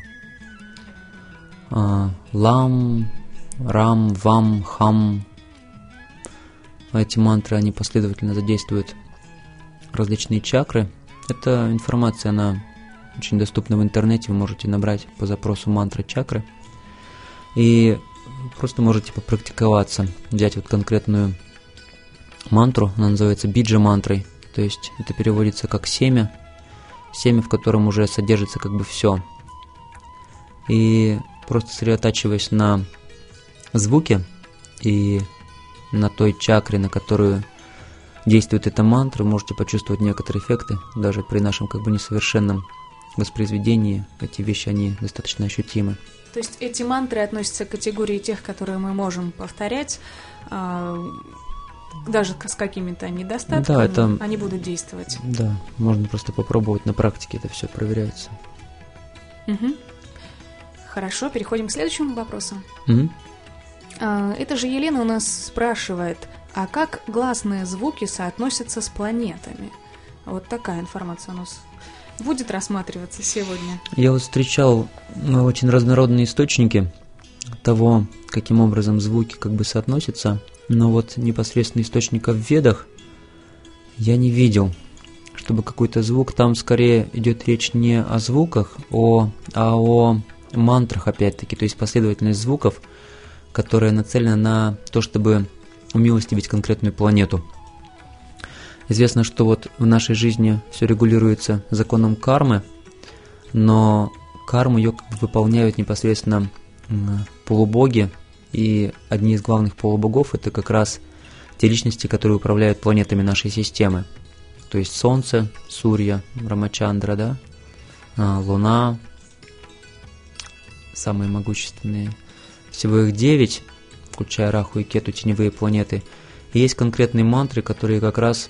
Лам, рам, вам, хам. Эти мантры, они последовательно задействуют различные чакры. Эта информация, она очень доступна в интернете, вы можете набрать по запросу мантра чакры. И просто можете попрактиковаться, взять вот конкретную мантру, она называется биджа мантрой, то есть это переводится как семя, семя, в котором уже содержится как бы все. И просто сосредотачиваясь на звуке и на той чакре, на которую действует эта мантра, вы можете почувствовать некоторые эффекты, даже при нашем как бы несовершенном воспроизведении эти вещи, они достаточно ощутимы. То есть эти мантры относятся к категории тех, которые мы можем повторять, даже с какими-то недостатками, да, это, они будут действовать. Да, можно просто попробовать на практике, это все проверяется. Угу. Хорошо, переходим к следующему вопросу. Угу. Это же Елена у нас спрашивает, а как гласные звуки соотносятся с планетами? Вот такая информация у нас будет рассматриваться сегодня. Я вот встречал очень разнородные источники того, каким образом звуки как бы соотносятся, но вот непосредственно источника в Ведах я не видел, чтобы какой-то звук, там скорее идет речь не о звуках, о, а о мантрах опять-таки, то есть последовательность звуков, которая нацелена на то, чтобы умилостивить конкретную планету. Известно, что вот в нашей жизни все регулируется законом кармы, но карму ее выполняют непосредственно полубоги, и одни из главных полубогов – это как раз те личности, которые управляют планетами нашей системы. То есть Солнце, Сурья, Рамачандра, да? Луна, самые могущественные. Всего их девять, включая Раху и Кету, теневые планеты. И есть конкретные мантры, которые как раз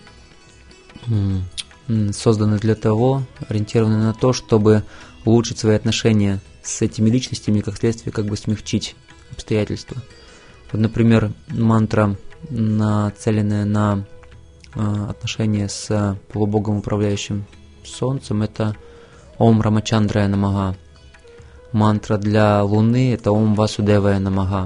созданы для того, ориентированы на то, чтобы улучшить свои отношения с этими личностями и, как следствие, как бы смягчить обстоятельства. Вот, например, мантра, нацеленная на э, отношения с полубогом, управляющим Солнцем, это Ом Рамачандрая Намага. Мантра для Луны – это Ом Васудевая Намага.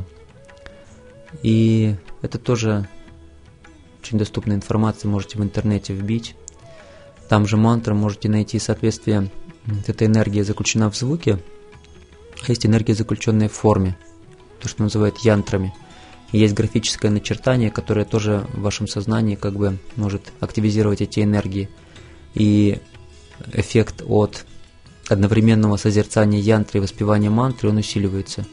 И это тоже очень доступная информация, можете в интернете вбить. Там же мантра можете найти соответствие. Вот эта энергия заключена в звуке, а есть энергия, заключенная в форме, то, что называют янтрами. И есть графическое начертание, которое тоже в вашем сознании как бы может активизировать эти энергии. И эффект от одновременного созерцания янтры и воспевания мантры, он усиливается.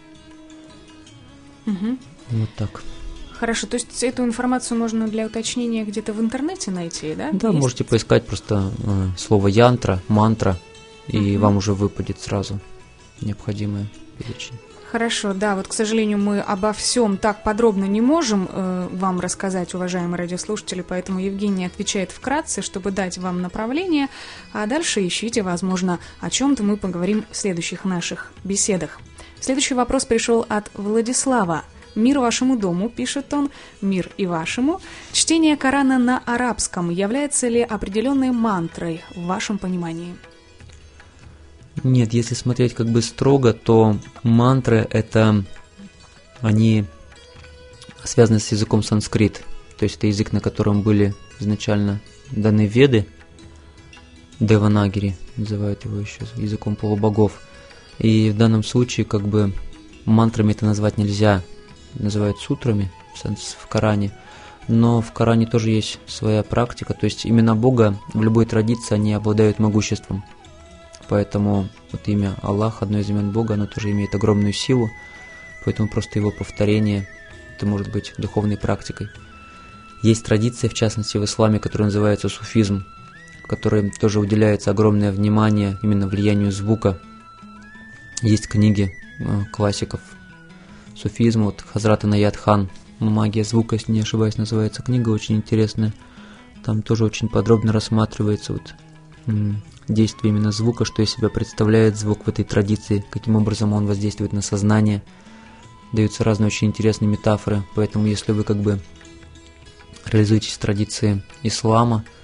Угу. Вот так. Хорошо, то есть эту информацию можно для уточнения где-то в интернете найти, да? Да, есть? Можете поискать просто э, слово янтра, мантра, и угу. вам уже выпадет сразу необходимый перечень. Хорошо, да, вот, к сожалению, мы обо всем так подробно не можем э, вам рассказать, уважаемые радиослушатели, поэтому Евгений отвечает вкратце, чтобы дать вам направление, а дальше ищите, возможно, о чем-то мы поговорим в следующих наших беседах. Следующий вопрос пришел от Владислава. «Мир вашему дому», пишет он, «мир и вашему». Чтение Корана на арабском является ли определенной мантрой в вашем понимании? Нет, если смотреть как бы строго, то мантры это, они связаны с языком санскрит. То есть это язык, на котором были изначально даны Веды, Деванагири, называют его еще языком полубогов. И в данном случае как бы мантрами это назвать нельзя, называют сутрами в Коране. Но в Коране тоже есть своя практика, то есть имена Бога в любой традиции, они обладают могуществом. Поэтому вот имя Аллах, одно из имен Бога, оно тоже имеет огромную силу, поэтому просто его повторение, это может быть духовной практикой. Есть традиция, в частности в исламе, которая называется суфизм, в которой тоже уделяется огромное внимание именно влиянию звука. Есть книги э, классиков суфизма, вот Хазрат Инаят Хан, «Магия звука», если не ошибаюсь, называется книга, очень интересная. Там тоже очень подробно рассматривается вот м- действие именно звука, что из себя представляет звук в этой традиции, каким образом он воздействует на сознание. Даются разные очень интересные метафоры, поэтому если вы как бы реализуетесь в традиции ислама,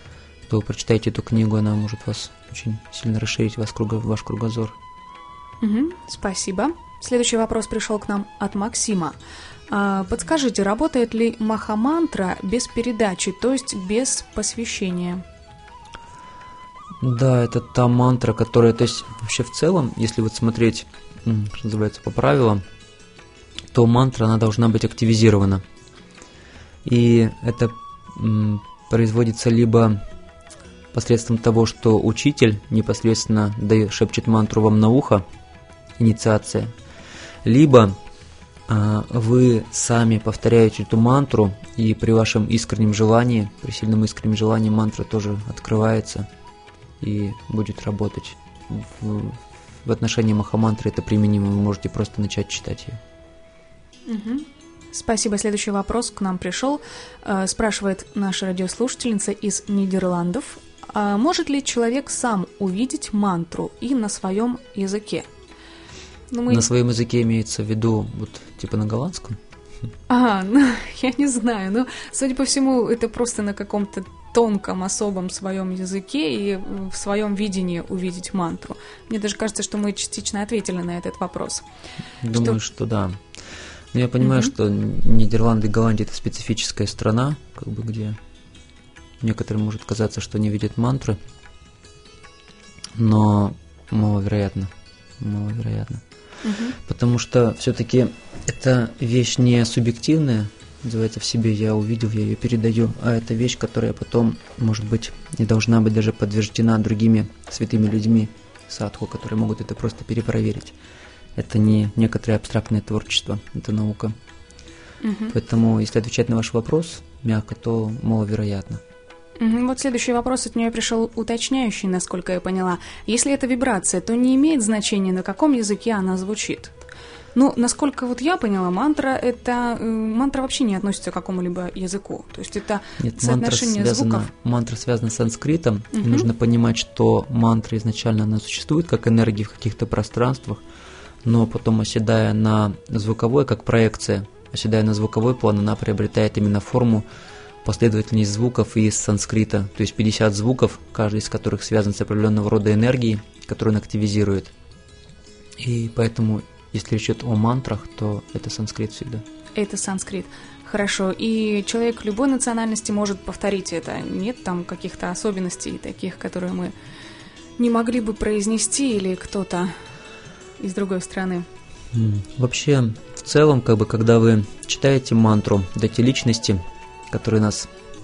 что вы прочитаете эту книгу, она может вас очень сильно расширить ваш, круго, ваш кругозор. Угу, спасибо. Следующий вопрос пришел к нам от Максима. А, подскажите, работает ли маха-мантра без передачи, то есть без посвящения? Да, это та мантра, которая, то есть вообще в целом, если вот смотреть, что называется, по правилам, то мантра, она должна быть активизирована. И это м, производится либо посредством того, что учитель непосредственно дает, шепчет мантру вам на ухо, инициация, либо а, вы сами повторяете эту мантру, и при вашем искреннем желании, при сильном искреннем желании мантра тоже открывается и будет работать. В, в отношении маха-мантры это применимо, вы можете просто начать читать ее. Угу. Спасибо. Следующий вопрос к нам пришел. Э, спрашивает наша радиослушательница из Нидерландов. А может ли человек сам увидеть мантру и на своем языке? Ну, мы... На своем языке имеется в виду, вот типа на голландском? А, ну, я не знаю, но, судя по всему, это просто на каком-то тонком, особом своем языке и в своем видении увидеть мантру. Мне даже кажется, что мы частично ответили на этот вопрос. Думаю, что, что да. Но я понимаю, угу. что Нидерланды и Голландия – это специфическая страна, как бы, где некоторым может казаться, что не видят мантры, но маловероятно, маловероятно. Угу. Потому что все-таки это вещь не субъективная, называется в себе «я увидел, я ее передаю», а это вещь, которая потом, может быть, не должна быть даже подтверждена другими святыми людьми садху, которые могут это просто перепроверить. Это не некоторое абстрактное творчество, это наука. Угу. Поэтому, если отвечать на ваш вопрос мягко, то маловероятно. Угу. Вот следующий вопрос от нее пришел уточняющий, насколько я поняла. Если это вибрация, то не имеет значения, на каком языке она звучит. Ну, насколько вот я поняла, мантра это мантра вообще не относится к какому-либо языку. То есть это Нет, соотношение мантра связана, звуков. Мантра связана с санскритом. Угу. И нужно понимать, что мантра изначально она существует как энергия в каких-то пространствах, но потом, оседая на звуковой, как проекция, оседая на звуковой план, она приобретает именно форму последовательность звуков из санскрита, то есть пятьдесят звуков, каждый из которых связан с определенного рода энергией, которую он активизирует. И поэтому, если речь идет о мантрах, то это санскрит всегда. Это санскрит. Хорошо. И человек любой национальности может повторить это? Нет там каких-то особенностей таких, которые мы не могли бы произнести, или кто-то из другой страны? Вообще, в целом, как бы, когда вы читаете мантру, эти личности, которые нас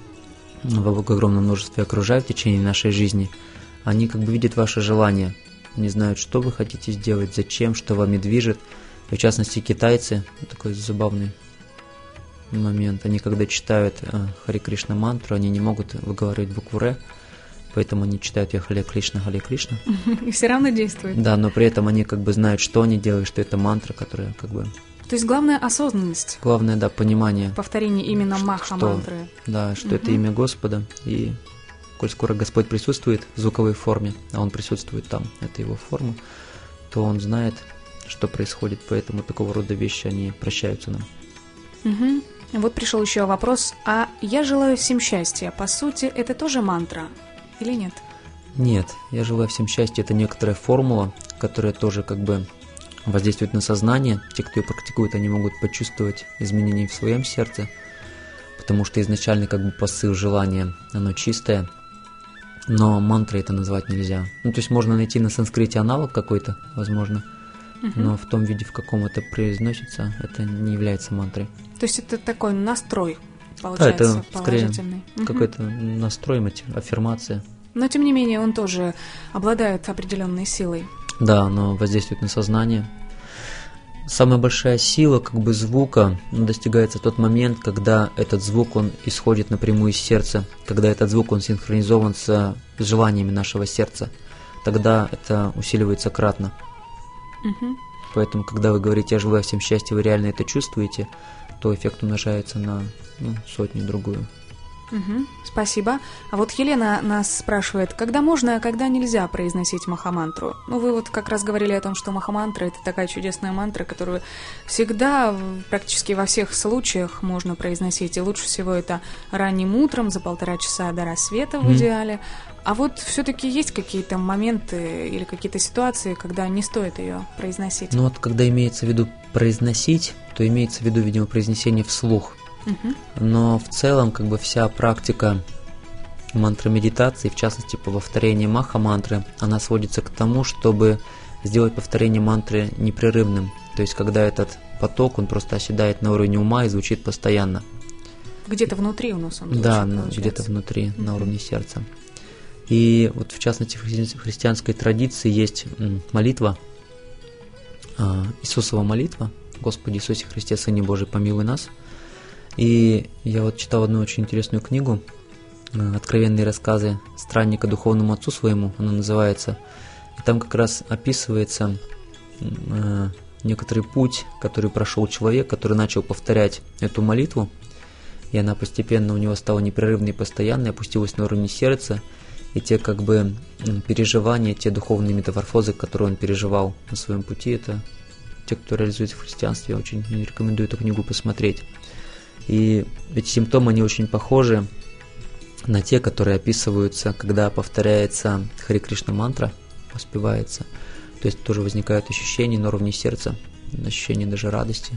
в огромном множестве окружают в течение нашей жизни, они как бы видят ваше желание, они знают, что вы хотите сделать, зачем, что вами движет. И в частности, китайцы, такой забавный момент, они когда читают Харе Кришна мантру, они не могут выговаривать букву Р, поэтому они читают ее Харе Кришна, Харе Кришна. И все равно действует. Да, но при этом они как бы знают, что они делают, что это мантра, которая как бы... То есть главное осознанность. Главное, да, понимание. Повторение именно маха-мантры. Да, что угу. это имя Господа, и коль скоро Господь присутствует в звуковой форме, а Он присутствует там, это Его форма, то Он знает, что происходит, поэтому такого рода вещи, они прощаются нам. Угу. Вот пришел еще вопрос, а я желаю всем счастья, по сути, это тоже мантра или нет? Нет, я желаю всем счастья, это некоторая формула, которая тоже как бы воздействует на сознание. Те, кто ее практикует, они могут почувствовать изменения в своем сердце, потому что изначально как бы посыл желания, оно чистое, но мантрой это назвать нельзя. Ну, то есть можно найти на санскрите аналог какой-то, возможно, угу. но в том виде, в каком это произносится, это не является мантрой. То есть это такой настрой, получается, да, это положительный. Скорее какой-то настрой, аффирмация. Но, тем не менее, он тоже обладает определенной силой. Да, оно воздействует на сознание. Самая большая сила как бы звука достигается в тот момент, когда этот звук, он исходит напрямую из сердца, когда этот звук, он синхронизован с желаниями нашего сердца. Тогда это усиливается кратно. Угу. Поэтому, когда вы говорите «я желаю всем счастья», вы реально это чувствуете, то эффект умножается на ну, сотню-другую. Угу, спасибо. А вот Елена нас спрашивает, когда можно, а когда нельзя произносить махамантру? Ну, вы вот как раз говорили о том, что махамантра — это такая чудесная мантра, которую всегда, практически во всех случаях можно произносить. И лучше всего это ранним утром, за полтора часа до рассвета в идеале. А вот все-таки есть какие-то моменты или какие-то ситуации, когда не стоит ее произносить? Ну вот, когда имеется в виду произносить, то имеется в виду, видимо, произнесение вслух. Но в целом, как бы вся практика мантра-медитации, в частности по повторению маха-мантры, она сводится к тому, чтобы сделать повторение мантры непрерывным. То есть, когда этот поток, он просто оседает на уровне ума и звучит постоянно. Где-то внутри у нас он звучит, Да, получается. где-то внутри, mm-hmm. на уровне сердца. И вот в частности в христианской традиции есть молитва, Иисусова молитва, Господи Иисусе Христе, Сыне Божий, помилуй нас. И я вот читал одну очень интересную книгу, «Откровенные рассказы странника духовному отцу своему», она называется. И там как раз описывается э, некоторый путь, который прошел человек, который начал повторять эту молитву, и она постепенно у него стала непрерывной и постоянной, опустилась на уровне сердца, и те как бы переживания, те духовные метаморфозы, которые он переживал на своем пути, это те, кто реализуется в христианстве, я очень рекомендую эту книгу посмотреть. И эти симптомы, они очень похожи на те, которые описываются, когда повторяется Харе Кришна мантра, воспевается. То есть тоже возникают ощущения на уровне сердца, ощущения даже радости.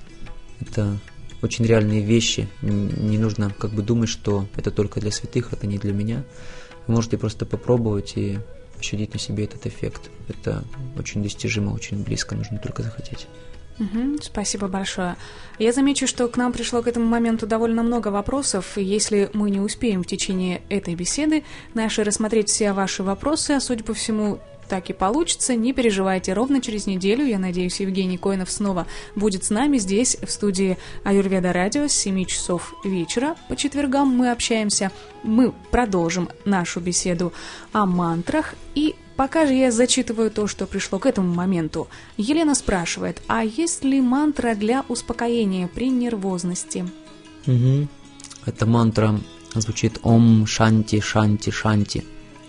Это очень реальные вещи. Не нужно как бы думать, что это только для святых, это не для меня. Вы можете просто попробовать и ощутить на себе этот эффект. Это очень достижимо, очень близко, нужно только захотеть. Угу, спасибо большое. Я замечу, что к нам пришло к этому моменту довольно много вопросов, и если мы не успеем в течение этой беседы наши рассмотреть все ваши вопросы, а судя по всему, так и получится, не переживайте, ровно через неделю, я надеюсь, Евгений Коинов снова будет с нами здесь, в студии Аюрведа Радио с семи часов вечера. По четвергам мы общаемся, мы продолжим нашу беседу о мантрах. И пока же я зачитываю то, что пришло к этому моменту. Елена спрашивает, а есть ли мантра для успокоения при нервозности? Угу. Эта мантра звучит Ом Шанти Шанти Шанти.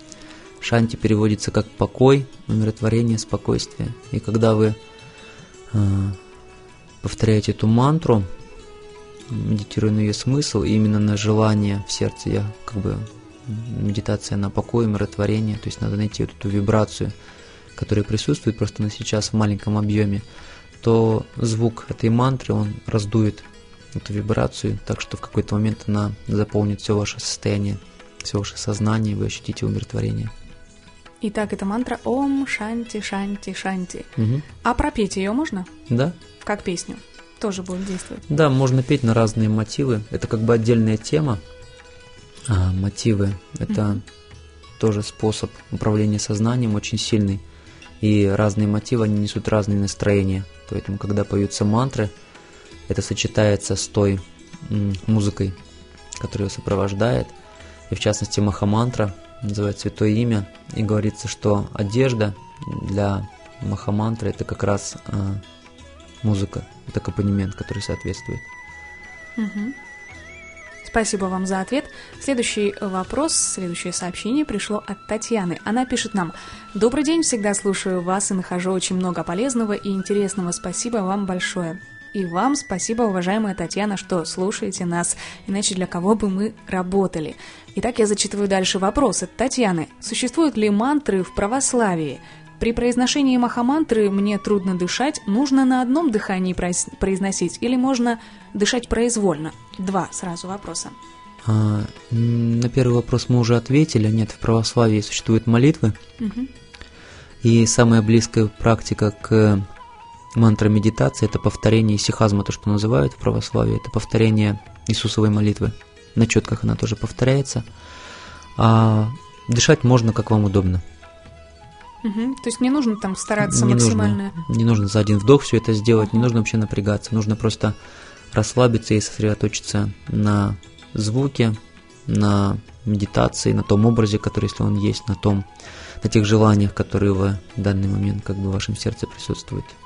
Шанти переводится как покой, умиротворение, спокойствие. И когда вы э, повторяете эту мантру, медитируя на ее смысл, и именно на желание в сердце, я как бы медитация на покой, умиротворение, то есть надо найти вот эту вибрацию, которая присутствует просто на сейчас в маленьком объеме, то звук этой мантры, он раздует эту вибрацию, так что в какой-то момент она заполнит все ваше состояние, все ваше сознание, и вы ощутите умиротворение. Итак, это мантра Ом Шанти Шанти Шанти. Угу. А пропеть ее можно? Да. Как песню? Тоже будет действовать? Да, можно петь на разные мотивы. Это как бы отдельная тема. А, мотивы – это mm-hmm. тоже способ управления сознанием очень сильный. И разные мотивы, они несут разные настроения. Поэтому, когда поются мантры, это сочетается с той м, музыкой, которая ее сопровождает. И в частности, махамантра называется Святое Имя. И говорится, что одежда для махамантры – это как раз а, музыка, это аккомпанемент, который соответствует. Mm-hmm. Спасибо вам за ответ. Следующий вопрос, следующее сообщение пришло от Татьяны. Она пишет нам: «Добрый день, всегда слушаю вас и нахожу очень много полезного и интересного. Спасибо вам большое». И вам спасибо, уважаемая Татьяна, что слушаете нас, иначе для кого бы мы работали. Итак, я зачитываю дальше вопрос от Татьяны. Существуют ли мантры в православии? При произношении махамантры мне трудно дышать, нужно на одном дыхании произносить или можно дышать произвольно? Два сразу вопроса. А, на первый вопрос мы уже ответили. Нет, в православии существуют молитвы. Угу. И самая близкая практика к мантра-медитации – это повторение сихазма, то, что называют в православии. Это повторение Иисусовой молитвы. На четках она тоже повторяется. А дышать можно, как вам удобно. Угу. То есть не нужно там стараться не максимально... Нужно, не нужно за один вдох все это сделать, uh-huh. не нужно вообще напрягаться. Нужно просто расслабиться и сосредоточиться на звуке, на медитации, на том образе, который, если он есть, на том, на тех желаниях, которые в данный момент как бы в вашем сердце присутствуют.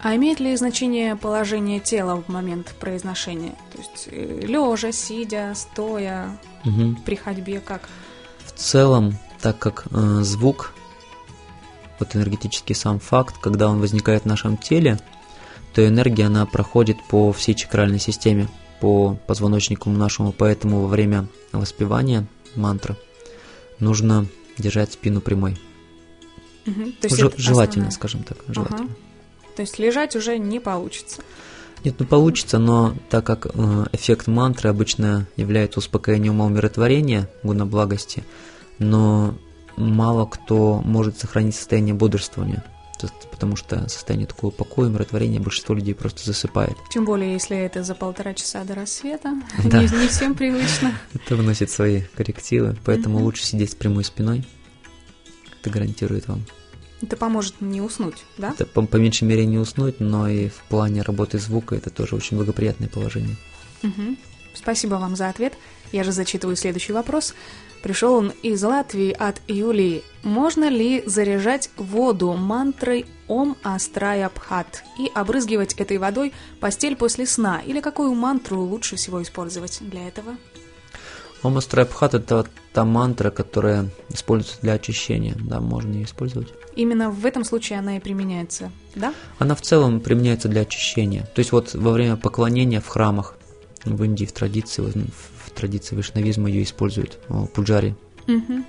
А имеет ли значение положение тела в момент произношения? То есть лежа, сидя, стоя, угу. при ходьбе, как? В целом, так как э, звук, вот энергетический сам факт, когда он возникает в нашем теле, то энергия, она проходит по всей чакральной системе, по позвоночнику нашему, поэтому во время воспевания мантры нужно держать спину прямой. Угу. То есть Ж- желательно, основная... скажем так, желательно. Ага. То есть лежать уже не получится? Нет, ну получится, но так как э, эффект мантры обычно является успокоением умиротворения, гуна благости, но мало кто может сохранить состояние бодрствования, потому что состояние такого покоя, умиротворения большинство людей просто засыпает. Тем более, если это за полтора часа до рассвета, да. не, не всем привычно. Это вносит свои коррективы, поэтому mm-hmm. лучше сидеть с прямой спиной, это гарантирует вам. Это поможет не уснуть, да? Это по, по меньшей мере не уснуть, но и в плане работы звука это тоже очень благоприятное положение. Угу. Спасибо вам за ответ. Я же зачитываю следующий вопрос. Пришел он из Латвии от Юлии. Можно ли заряжать воду мантрой Ом Астрая Бхат и обрызгивать этой водой постель после сна? Или какую мантру лучше всего использовать для этого? Ом Астрая Бхат – это та мантра, которая используется для очищения. Да, можно ее использовать. Именно в этом случае она и применяется, да? Она в целом применяется для очищения. То есть вот во время поклонения в храмах, в Индии, в традиции, в традиции вайшнавизма ее используют, пуджари. Угу.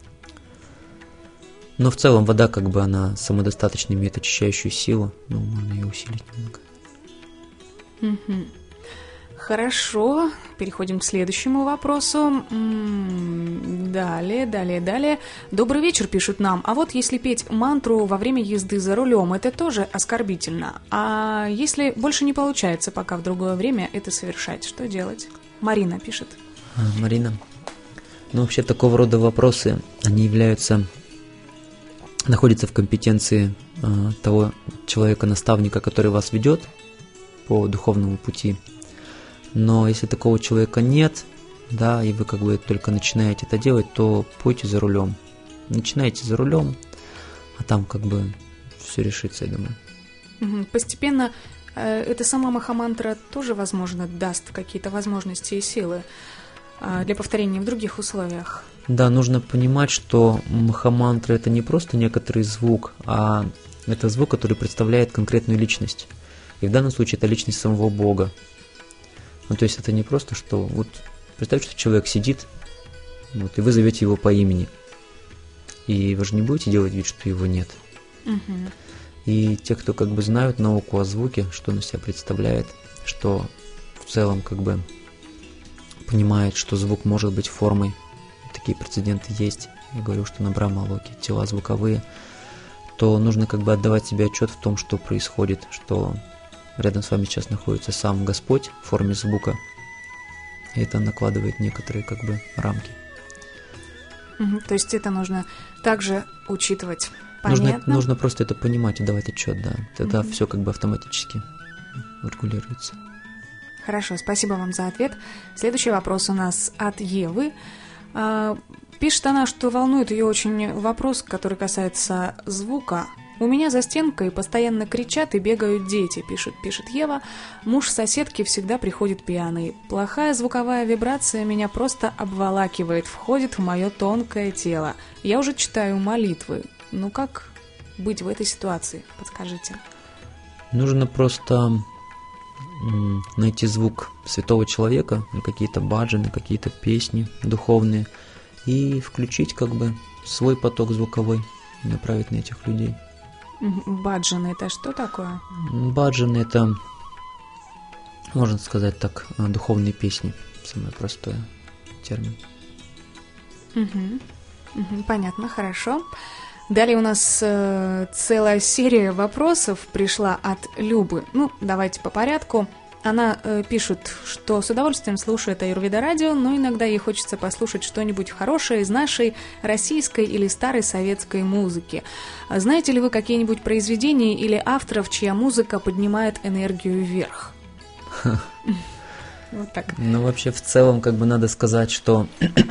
Но в целом вода, как бы, она самодостаточно имеет очищающую силу, но можно ее усилить немного. Угу. Хорошо, переходим к следующему вопросу. Далее, далее, далее. Добрый вечер, пишут нам. А вот если петь мантру во время езды за рулем, это тоже оскорбительно. А если больше не получается пока в другое время это совершать, что делать? Марина пишет. А, Марина, ну вообще такого рода вопросы, они являются, находятся в компетенции а, того человека-наставника, который вас ведет по духовному пути. Но если такого человека нет, да, и вы как бы только начинаете это делать, то пойте за рулем. Начинайте за рулем, а там как бы все решится, я думаю. Постепенно э, эта сама махамантра тоже, возможно, даст какие-то возможности и силы э, для повторения в других условиях. Да, нужно понимать, что махамантра – это не просто некоторый звук, а это звук, который представляет конкретную личность. И в данном случае это личность самого Бога. Ну, то есть это не просто, что вот представьте, что человек сидит, вот, и вы зовете его по имени. И вы же не будете делать вид, что его нет. Угу. И те, кто как бы знают науку о звуке, что он из себя представляет, что в целом как бы понимает, что звук может быть формой, такие прецеденты есть, я говорю, что на Брахма-локе тела звуковые, то нужно как бы отдавать себе отчет в том, что происходит, что рядом с вами сейчас находится сам Господь в форме звука, и это накладывает некоторые как бы рамки. Угу, то есть это нужно также учитывать. Понятно? Нужно, нужно просто это понимать и давать отчет, да. Тогда угу. все как бы автоматически регулируется. Хорошо, спасибо вам за ответ. Следующий вопрос у нас от Евы. Пишет она, что волнует ее очень вопрос, который касается звука. У меня за стенкой постоянно кричат и бегают дети, пишет, пишет Ева. Муж соседки всегда приходит пьяный. Плохая звуковая вибрация меня просто обволакивает, входит в мое тонкое тело. Я уже читаю молитвы. Ну как быть в этой ситуации? Подскажите. Нужно просто найти звук святого человека, какие-то баджаны, какие-то песни духовные, и включить как бы свой поток звуковой, направить на этих людей. Баджаны — это что такое? Баджаны — это, можно сказать так, духовные песни. Самый простой термин. Угу. Угу, понятно, хорошо. Далее у нас э, целая серия вопросов пришла от Любы. Ну, давайте по порядку. Она э, пишет, что с удовольствием слушает Аюрведа радио, но иногда ей хочется послушать что-нибудь хорошее из нашей российской или старой советской музыки. Знаете ли вы какие-нибудь произведения или авторов, чья музыка поднимает энергию вверх? Вот так. Ну, вообще, в целом, как бы надо сказать, что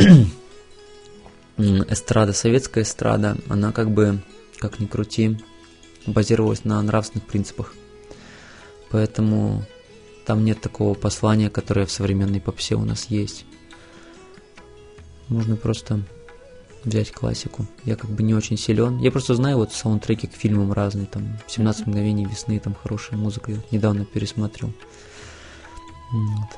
эстрада, советская эстрада, она как бы, как ни крути, базировалась на нравственных принципах. Поэтому там нет такого послания, которое в современной попсе у нас есть. Можно просто взять классику. Я как бы не очень силен. Я просто знаю вот саундтреки к фильмам разные, там семнадцать мгновений весны, там хорошая музыка. Я недавно пересмотрел. Вот.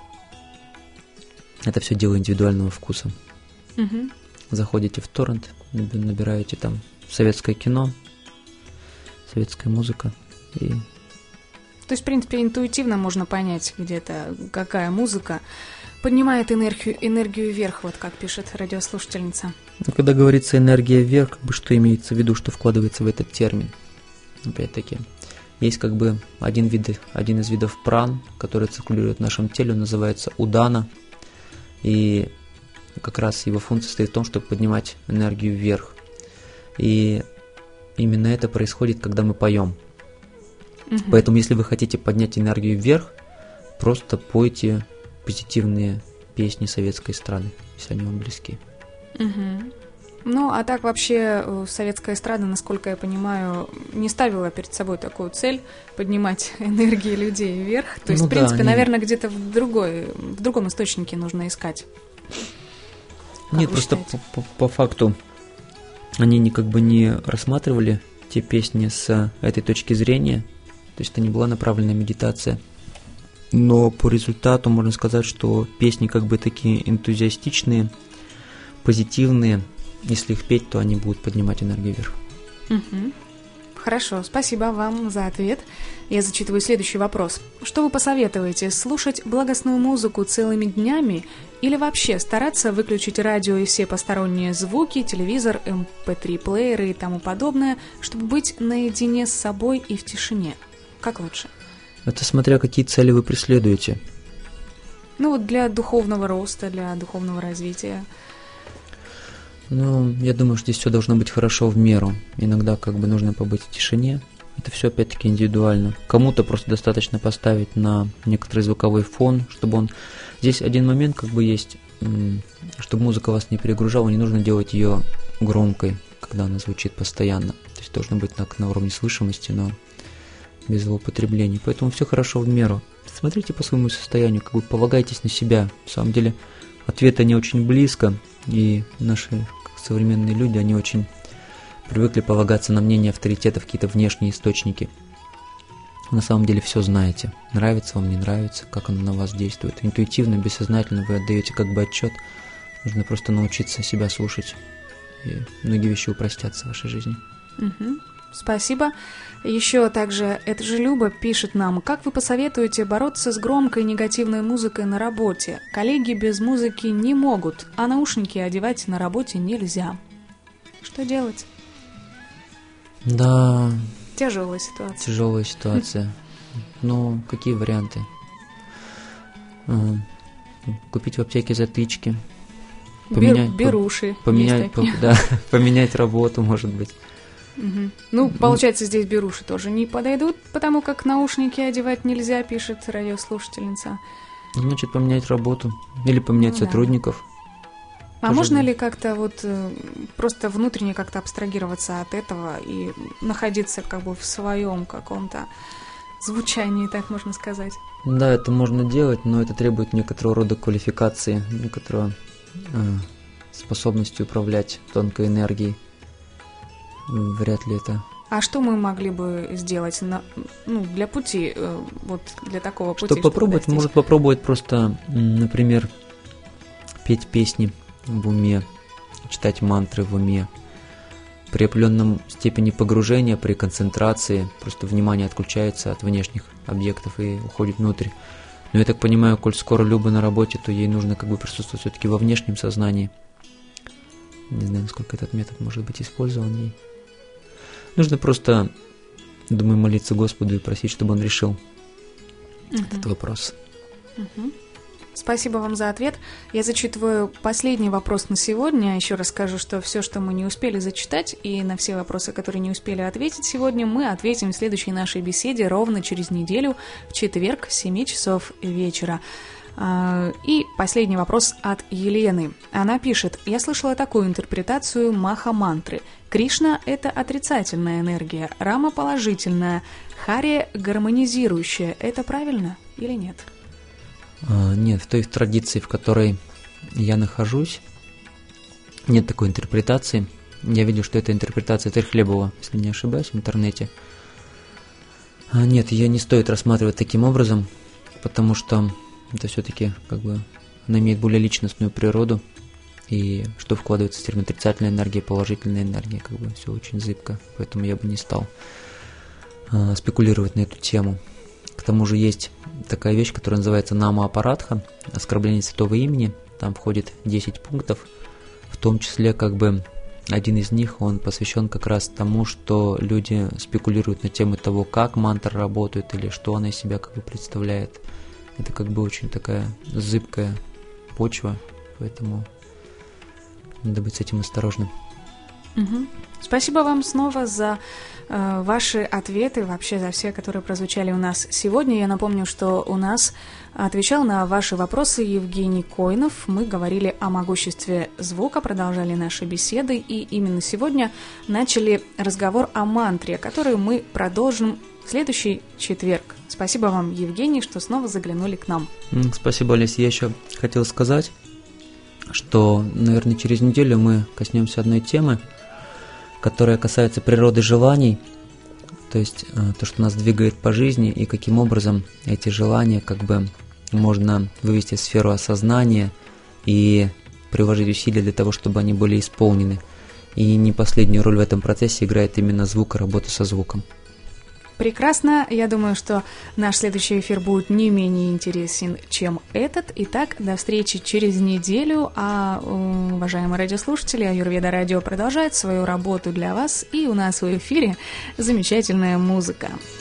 Это все дело индивидуального вкуса. Угу. Заходите в торрент, набираете там советское кино, советская музыка и... То есть, в принципе, интуитивно можно понять где-то, какая музыка поднимает энергию, энергию вверх, вот как пишет радиослушательница. Ну, когда говорится энергия вверх, как бы что имеется в виду, что вкладывается в этот термин? Опять-таки, есть как бы один, вид, один из видов пран, который циркулирует в нашем теле, он называется удана, и как раз его функция состоит в том, чтобы поднимать энергию вверх. И именно это происходит, когда мы поем. Угу. Поэтому, если вы хотите поднять энергию вверх, просто пойте позитивные песни советской эстрады, если они вам близки. Угу. Ну, а так вообще советская эстрада, насколько я понимаю, не ставила перед собой такую цель поднимать энергии людей вверх. То есть, ну, в принципе, да, они... наверное, где-то в другой, в другом источнике нужно искать. Как Нет, просто по, по, по факту они не, как бы не рассматривали те песни с этой точки зрения. То есть это не была направленная медитация. Но по результату можно сказать, что песни как бы такие энтузиастичные, позитивные. Если их петь, то они будут поднимать энергию вверх. Угу. Хорошо, спасибо вам за ответ. Я зачитываю следующий вопрос. Что вы посоветуете, слушать благостную музыку целыми днями или вообще стараться выключить радио и все посторонние звуки, телевизор, эм пэ три-плееры и тому подобное, чтобы быть наедине с собой и в тишине? Как лучше? Это смотря какие цели вы преследуете. Ну вот для духовного роста, для духовного развития. Ну, я думаю, что здесь все должно быть хорошо в меру. Иногда как бы нужно побыть в тишине. Это все опять-таки индивидуально. Кому-то просто достаточно поставить на некоторый звуковой фон, чтобы он... Здесь один момент как бы есть, чтобы музыка вас не перегружала, не нужно делать ее громкой, когда она звучит постоянно. То есть должно быть на, на уровне слышимости, но без злоупотребления. Поэтому все хорошо в меру. Смотрите по своему состоянию, как бы полагайтесь на себя. На самом деле ответы не очень близко, и наши современные люди, они очень привыкли полагаться на мнение авторитетов, какие-то внешние источники. На самом деле все знаете. Нравится вам, не нравится, как оно на вас действует. Интуитивно, бессознательно вы отдаете как бы отчет. Нужно просто научиться себя слушать. И многие вещи упростятся в вашей жизни. Угу. Спасибо. Еще также это же Люба пишет нам, как вы посоветуете бороться с громкой негативной музыкой на работе? Коллеги без музыки не могут, а наушники одевать на работе нельзя. Что делать? Да. Тяжелая ситуация. Тяжелая ситуация. Ну, какие варианты? Купить в аптеке затычки. Поменять, беруши. Поменять, по, да, поменять работу, может быть. Угу. Ну, получается, здесь беруши тоже не подойдут, потому как наушники одевать нельзя, пишет радиослушательница. Значит, поменять работу или поменять ну, сотрудников. Да. А можно ли как-то вот просто внутренне как-то абстрагироваться от этого и находиться как бы в своем каком-то звучании, так можно сказать? Да, это можно делать, но это требует некоторого рода квалификации, некоторого э, способности управлять тонкой энергией. Вряд ли это. А что мы могли бы сделать на, ну, для пути, э, вот для такого пути? Чтобы попробовать, достичь? Может попробовать просто, например, петь песни в уме, читать мантры в уме. При определенном степени погружения, при концентрации, просто внимание отключается от внешних объектов и уходит внутрь. Но я так понимаю, коль скоро Люба на работе, то ей нужно как бы присутствовать все-таки во внешнем сознании. Не знаю, насколько этот метод может быть использован ей. Нужно просто, думаю, молиться Господу и просить, чтобы Он решил uh-huh. этот вопрос. Uh-huh. Спасибо вам за ответ. Я зачитываю последний вопрос на сегодня. Еще раз скажу, что все, что мы не успели зачитать, и на все вопросы, которые не успели ответить сегодня, мы ответим в следующей нашей беседе ровно через неделю, в четверг, в семь часов вечера. И последний вопрос от Елены. Она пишет: «Я слышала такую интерпретацию маха-мантры. Кришна – это отрицательная энергия, Рама – положительная, Хари – гармонизирующая. Это правильно или нет?» А, нет, в той традиции, в которой я нахожусь, нет такой интерпретации. Я видел, что это интерпретация Трехлебова, если не ошибаюсь, в интернете. А, нет, ее не стоит рассматривать таким образом, потому что это все-таки как бы она имеет более личностную природу, и что вкладывается в термин отрицательная энергия, положительная энергия, как бы все очень зыбко, поэтому я бы не стал а, спекулировать на эту тему. К тому же есть такая вещь, которая называется Нама-апаратха, оскорбление святого имени, там входит десять пунктов, в том числе как бы один из них, он посвящен как раз тому, что люди спекулируют на тему того, как мантра работает или что она из себя как бы представляет. Это как бы очень такая зыбкая почва, поэтому надо быть с этим осторожным. Угу. Спасибо вам снова за э, ваши ответы, вообще за все, которые прозвучали у нас сегодня. Я напомню, что у нас отвечал на ваши вопросы Евгений Коинов. Мы говорили о могуществе звука, продолжали наши беседы, и именно сегодня начали разговор о мантре, который мы продолжим в следующий четверг. Спасибо вам, Евгений, что снова заглянули к нам. Спасибо, Олеся. Я еще хотел сказать, что, наверное, через неделю мы коснемся одной темы, которая касается природы желаний, то есть то, что нас двигает по жизни, и каким образом эти желания как бы можно вывести в сферу осознания и приложить усилия для того, чтобы они были исполнены. И не последнюю роль в этом процессе играет именно звук и работа со звуком. Прекрасно. Я думаю, что наш следующий эфир будет не менее интересен, чем этот. Итак, до встречи через неделю. А, уважаемые радиослушатели, Аюрведа Радио продолжает свою работу для вас. И у нас в эфире замечательная музыка.